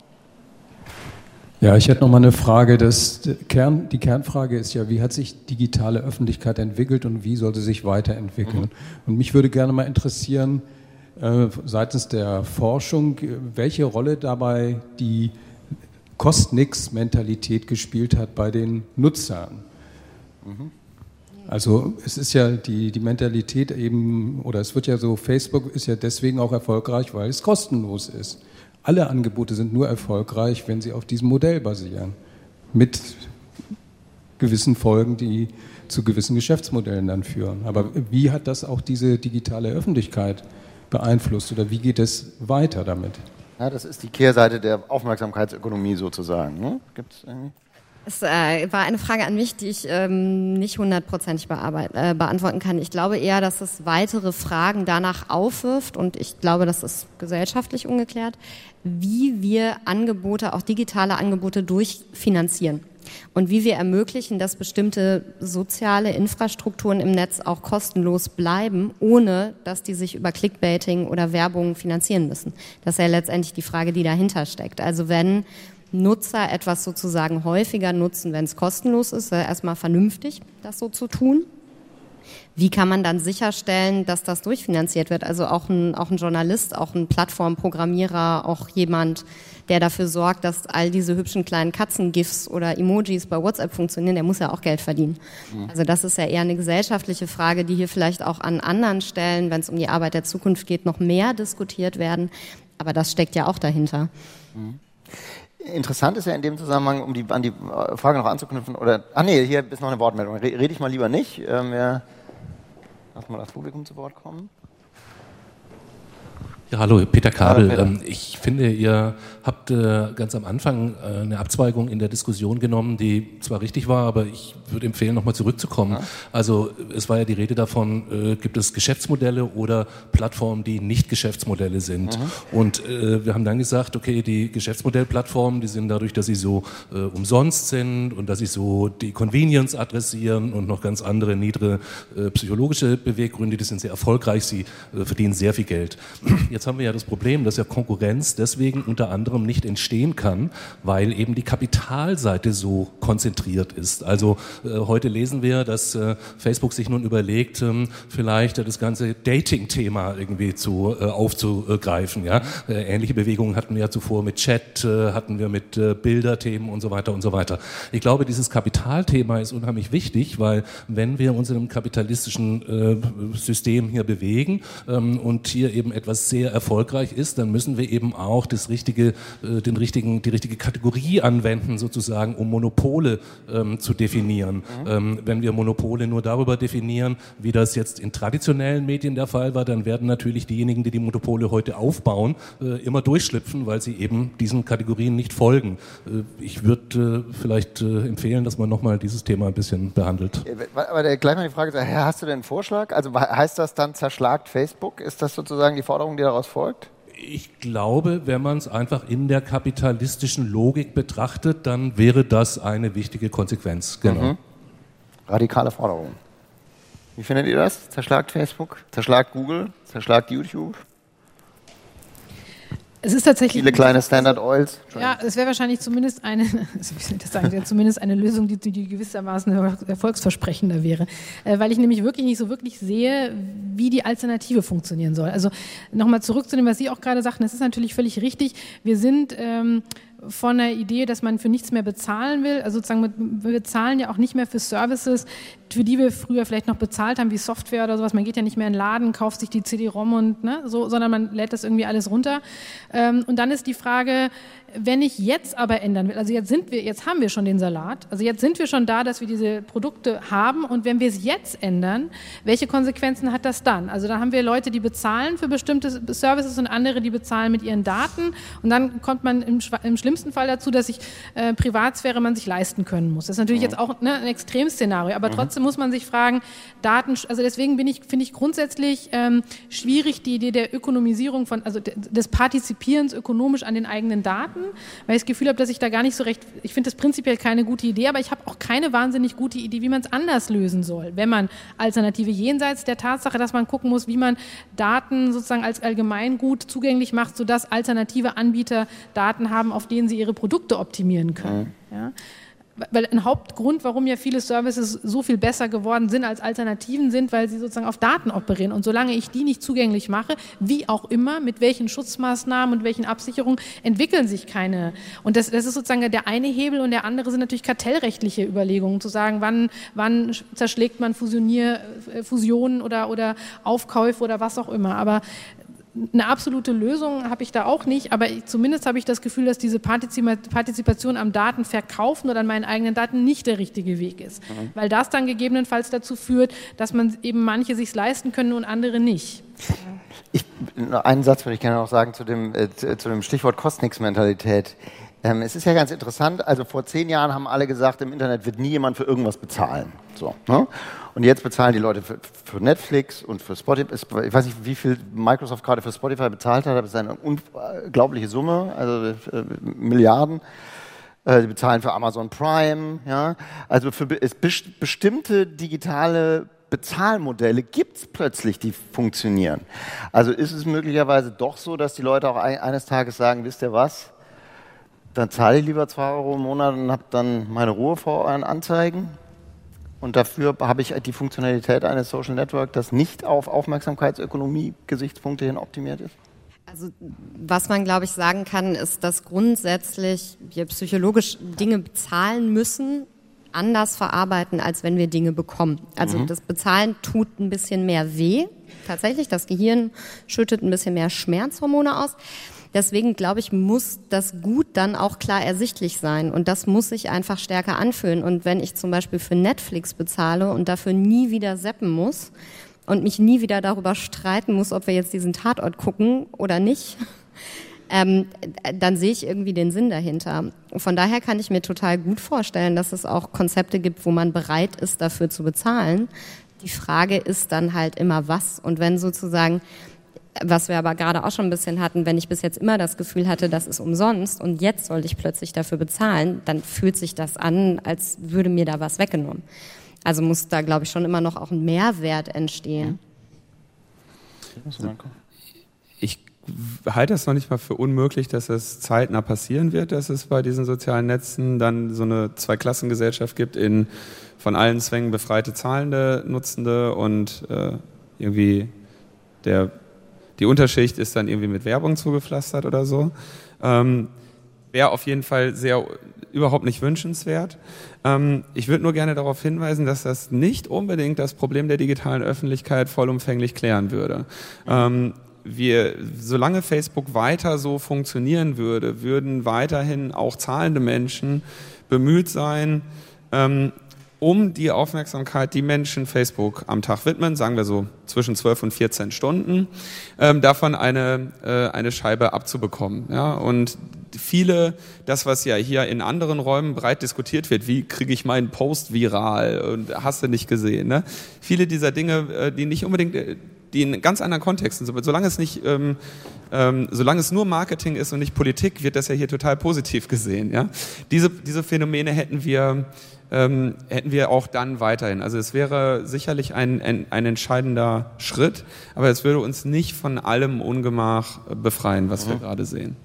Ja, ich hätte noch mal eine Frage. Das Kern, die Kernfrage ist ja, wie hat sich digitale Öffentlichkeit entwickelt und wie soll sie sich weiterentwickeln? Mhm. Und mich würde gerne mal interessieren, äh, seitens der Forschung, welche Rolle dabei die Kost-Nix-Mentalität gespielt hat bei den Nutzern. Mhm. Also es ist ja die, die Mentalität eben, oder es wird ja so, Facebook ist ja deswegen auch erfolgreich, weil es kostenlos ist. Alle Angebote sind nur erfolgreich, wenn sie auf diesem Modell basieren. Mit gewissen Folgen, die zu gewissen Geschäftsmodellen dann führen. Aber wie hat das auch diese digitale Öffentlichkeit beeinflusst oder wie geht es weiter damit? Ja, das ist die Kehrseite der Aufmerksamkeitsökonomie sozusagen. Ne? Gibt's irgendwie? Es äh, war eine Frage an mich, die ich ähm, nicht hundertprozentig äh, beantworten kann. Ich glaube eher, dass es weitere Fragen danach aufwirft und ich glaube, das ist gesellschaftlich ungeklärt, wie wir Angebote, auch digitale Angebote durchfinanzieren und wie wir ermöglichen, dass bestimmte soziale Infrastrukturen im Netz auch kostenlos bleiben, ohne dass die sich über Clickbaiting oder Werbung finanzieren müssen. Das ist ja letztendlich die Frage, die dahinter steckt. Also wenn Nutzer etwas sozusagen häufiger nutzen, wenn es kostenlos ist, erstmal vernünftig, das so zu tun. Wie kann man dann sicherstellen, dass das durchfinanziert wird? Also auch ein, auch ein Journalist, auch ein Plattformprogrammierer, auch jemand, der dafür sorgt, dass all diese hübschen kleinen Katzen-GIFs oder Emojis bei WhatsApp funktionieren, der muss ja auch Geld verdienen. Mhm. Also das ist ja eher eine gesellschaftliche Frage, die hier vielleicht auch an anderen Stellen, wenn es um die Arbeit der Zukunft geht, noch mehr diskutiert werden. Aber das steckt ja auch dahinter. Mhm. Interessant ist ja in dem Zusammenhang, um die, an die Frage noch anzuknüpfen, oder, ach nee, hier ist noch eine Wortmeldung, rede ich mal lieber nicht, ähm, ja, lass mal das Publikum zu Wort kommen. Ja, hallo, Peter Kabel. Hallo, Peter. Ich finde, ihr habt äh, ganz am Anfang äh, eine Abzweigung in der Diskussion genommen, die zwar richtig war, aber ich würde empfehlen, nochmal zurückzukommen. Ja. Also es war ja die Rede davon, äh, gibt es Geschäftsmodelle oder Plattformen, die nicht Geschäftsmodelle sind. Mhm. Und äh, wir haben dann gesagt, okay, die Geschäftsmodellplattformen, die sind dadurch, dass sie so äh, umsonst sind und dass sie so die Convenience adressieren und noch ganz andere niedere äh, psychologische Beweggründe, die sind sehr erfolgreich, sie äh, verdienen sehr viel Geld. jetzt haben wir ja das Problem, dass ja Konkurrenz deswegen unter anderem nicht entstehen kann, weil eben die Kapitalseite so konzentriert ist. Also äh, heute lesen wir, dass äh, Facebook sich nun überlegt, ähm, vielleicht äh, das ganze Dating-Thema irgendwie zu äh, aufzugreifen. Ja? Äh, ähnliche Bewegungen hatten wir ja zuvor mit Chat, äh, hatten wir mit äh, Bilderthemen und so weiter und so weiter. Ich glaube, dieses Kapitalthema ist unheimlich wichtig, weil wenn wir uns in einem kapitalistischen äh, System hier bewegen ähm, und hier eben etwas sehr erfolgreich ist, dann müssen wir eben auch das richtige, äh, den richtigen, die richtige Kategorie anwenden, sozusagen, um Monopole ähm, zu definieren. Mhm. Ähm, wenn wir Monopole nur darüber definieren, wie das jetzt in traditionellen Medien der Fall war, dann werden natürlich diejenigen, die die Monopole heute aufbauen, äh, immer durchschlüpfen, weil sie eben diesen Kategorien nicht folgen. Äh, ich würde äh, vielleicht äh, empfehlen, dass man nochmal dieses Thema ein bisschen behandelt. Aber gleich mal die Frage, hast du denn einen Vorschlag? Also heißt das dann zerschlagt Facebook? Ist das sozusagen die Forderung, die daraus folgt? Ich glaube, wenn man es einfach in der kapitalistischen Logik betrachtet, dann wäre das eine wichtige Konsequenz. Genau. Mhm. Radikale Forderung. Wie findet ihr das? Zerschlagt Facebook? Zerschlagt Google? Zerschlagt YouTube? Es ist tatsächlich viele kleine Standard Oils. Ja, es wäre wahrscheinlich zumindest eine, also wie soll ich das sagen, zumindest eine Lösung, die, die gewissermaßen erfolgsversprechender wäre, äh, weil ich nämlich wirklich nicht so wirklich sehe, wie die Alternative funktionieren soll. Also nochmal zurück zu dem, was Sie auch gerade sagten. Das ist natürlich völlig richtig. Wir sind ähm, von der Idee, dass man für nichts mehr bezahlen will. Also sozusagen, wir bezahlen ja auch nicht mehr für Services, für die wir früher vielleicht noch bezahlt haben, wie Software oder sowas. Man geht ja nicht mehr in den Laden, kauft sich die C D-ROM und ne, so, sondern man lädt das irgendwie alles runter. Ähm, und dann ist die Frage, wenn ich jetzt aber ändern will, also jetzt sind wir, jetzt haben wir schon den Salat, also jetzt sind wir schon da, dass wir diese Produkte haben, und wenn wir es jetzt ändern, welche Konsequenzen hat das dann? Also da haben wir Leute, die bezahlen für bestimmte Services und andere, die bezahlen mit ihren Daten, und dann kommt man im, im schlimmsten Fall dazu, dass sich äh, Privatsphäre man sich leisten können muss. Das ist natürlich mhm. jetzt auch ne, ein Extremszenario, aber mhm. trotzdem muss man sich fragen, Daten, also deswegen bin ich, finde ich grundsätzlich ähm, schwierig die Idee der Ökonomisierung von, also des Partizipierens ökonomisch an den eigenen Daten, weil ich das Gefühl habe, dass ich da gar nicht so recht, ich finde das prinzipiell keine gute Idee, aber ich habe auch keine wahnsinnig gute Idee, wie man es anders lösen soll, wenn man Alternative jenseits der Tatsache, dass man gucken muss, wie man Daten sozusagen als Allgemeingut zugänglich macht, sodass alternative Anbieter Daten haben, auf denen sie ihre Produkte optimieren können. Mhm. Ja? Weil ein Hauptgrund, warum ja viele Services so viel besser geworden sind als Alternativen, sind, weil sie sozusagen auf Daten operieren. Und solange ich die nicht zugänglich mache, wie auch immer, mit welchen Schutzmaßnahmen und welchen Absicherungen, entwickeln sich keine. Und das, das ist sozusagen der eine Hebel, und der andere sind natürlich kartellrechtliche Überlegungen, zu sagen, wann, wann zerschlägt man Fusionier, Fusionen oder, oder Aufkäufe oder was auch immer. Aber eine absolute Lösung habe ich da auch nicht, aber ich, zumindest habe ich das Gefühl, dass diese Partizipation am Datenverkaufen oder an meinen eigenen Daten nicht der richtige Weg ist, mhm. weil das dann gegebenenfalls dazu führt, dass man eben manche sich leisten können und andere nicht. Ich, einen Satz würde ich gerne noch sagen zu dem, äh, zu dem Stichwort Kost-Nix-Mentalität. Ähm, es ist ja ganz interessant, also vor zehn Jahren haben alle gesagt, im Internet wird nie jemand für irgendwas bezahlen. So, ne? Und jetzt bezahlen die Leute für, für Netflix und für Spotify. Ich weiß nicht, wie viel Microsoft gerade für Spotify bezahlt hat, aber es ist eine unglaubliche Summe, also äh, Milliarden. Äh, die bezahlen für Amazon Prime. Ja? Also für es best- bestimmte digitale Bezahlmodelle gibt es plötzlich, die funktionieren. Also ist es möglicherweise doch so, dass die Leute auch ein, eines Tages sagen, wisst ihr was, dann zahle ich lieber zwei Euro im Monat und habe dann meine Ruhe vor euren Anzeigen. Und dafür habe ich die Funktionalität eines Social Network, das nicht auf Aufmerksamkeitsökonomie-Gesichtspunkte hin optimiert ist? Also was man, glaube ich, sagen kann, ist, dass grundsätzlich wir psychologisch Dinge bezahlen müssen, anders verarbeiten, als wenn wir Dinge bekommen. Also mhm. das Bezahlen tut ein bisschen mehr weh. Tatsächlich, das Gehirn schüttet ein bisschen mehr Schmerzhormone aus. Deswegen, glaube ich, muss das Gut dann auch klar ersichtlich sein, und das muss sich einfach stärker anfühlen. Und wenn ich zum Beispiel für Netflix bezahle und dafür nie wieder zappen muss und mich nie wieder darüber streiten muss, ob wir jetzt diesen Tatort gucken oder nicht, ähm, dann sehe ich irgendwie den Sinn dahinter. Von daher kann ich mir total gut vorstellen, dass es auch Konzepte gibt, wo man bereit ist, dafür zu bezahlen. Die Frage ist dann halt immer was. Und wenn sozusagen, was wir aber gerade auch schon ein bisschen hatten, wenn ich bis jetzt immer das Gefühl hatte, das ist umsonst und jetzt soll ich plötzlich dafür bezahlen, dann fühlt sich das an, als würde mir da was weggenommen. Also muss da, glaube ich, schon immer noch auch ein Mehrwert entstehen. Ich halte es noch nicht mal für unmöglich, dass es zeitnah passieren wird, dass es bei diesen sozialen Netzen dann so eine Zweiklassengesellschaft gibt in von allen Zwängen befreite Zahlende, Nutzende und äh, irgendwie der, die Unterschicht ist dann irgendwie mit Werbung zugepflastert oder so. Ähm, Wäre auf jeden Fall sehr überhaupt nicht wünschenswert. Ähm, ich würde nur gerne darauf hinweisen, dass das nicht unbedingt das Problem der digitalen Öffentlichkeit vollumfänglich klären würde. Ähm, wir, solange Facebook weiter so funktionieren würde, würden weiterhin auch zahlende Menschen bemüht sein, ähm, um die Aufmerksamkeit, die Menschen Facebook am Tag widmen, sagen wir so zwischen zwölf und vierzehn Stunden, ähm, davon eine, äh, eine Scheibe abzubekommen. Ja? Und viele, das was ja hier in anderen Räumen breit diskutiert wird, wie kriege ich meinen Post viral und hast du nicht gesehen, ne? Viele dieser Dinge, äh, die nicht unbedingt, die in ganz anderen Kontexten sind, solange es nicht, ähm, ähm, solange es nur Marketing ist und nicht Politik, wird das ja hier total positiv gesehen. Ja? Diese, diese Phänomene hätten wir Ähm, hätten wir auch dann weiterhin. Also es wäre sicherlich ein, ein, ein entscheidender Schritt, aber es würde uns nicht von allem Ungemach befreien, was mhm. wir gerade sehen.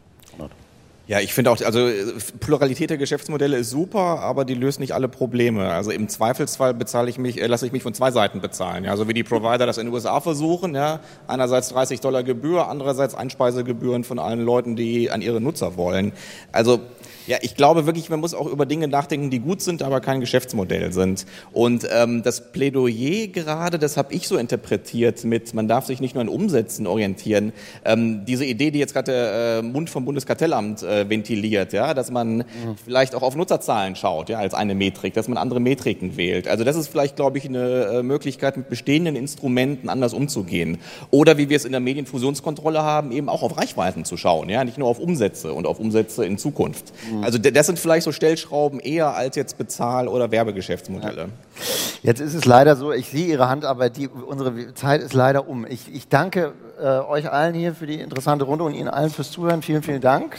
Ja, ich finde auch, also Pluralität der Geschäftsmodelle ist super, aber die löst nicht alle Probleme. Also im Zweifelsfall bezahle ich mich, äh, lasse ich mich von zwei Seiten bezahlen. Ja, so wie die Provider das in den U S A versuchen. Ja, einerseits dreißig Dollar Gebühr, andererseits Einspeisegebühren von allen Leuten, die an ihre Nutzer wollen. Also ja, ich glaube wirklich, man muss auch über Dinge nachdenken, die gut sind, aber kein Geschäftsmodell sind. Und ähm, das Plädoyer gerade, das habe ich so interpretiert mit, man darf sich nicht nur an Umsätzen orientieren. Ähm, diese Idee, die jetzt gerade der äh, Mund vom Bundeskartellamt äh, ventiliert, ja, dass man mhm. vielleicht auch auf Nutzerzahlen schaut, ja, als eine Metrik, dass man andere Metriken wählt. Also das ist vielleicht, glaube ich, eine äh, Möglichkeit, mit bestehenden Instrumenten anders umzugehen. Oder wie wir es in der Medienfusionskontrolle haben, eben auch auf Reichweiten zu schauen, ja, nicht nur auf Umsätze und auf Umsätze in Zukunft. Mhm. Also das sind vielleicht so Stellschrauben eher als jetzt Bezahl- oder Werbegeschäftsmodelle. Ja. Jetzt ist es leider so, ich sehe Ihre Hand, aber die, unsere Zeit ist leider um. Ich, ich danke äh, euch allen hier für die interessante Runde und Ihnen allen fürs Zuhören. Vielen, vielen Dank.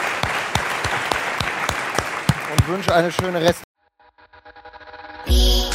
Und wünsche eine schöne Rest.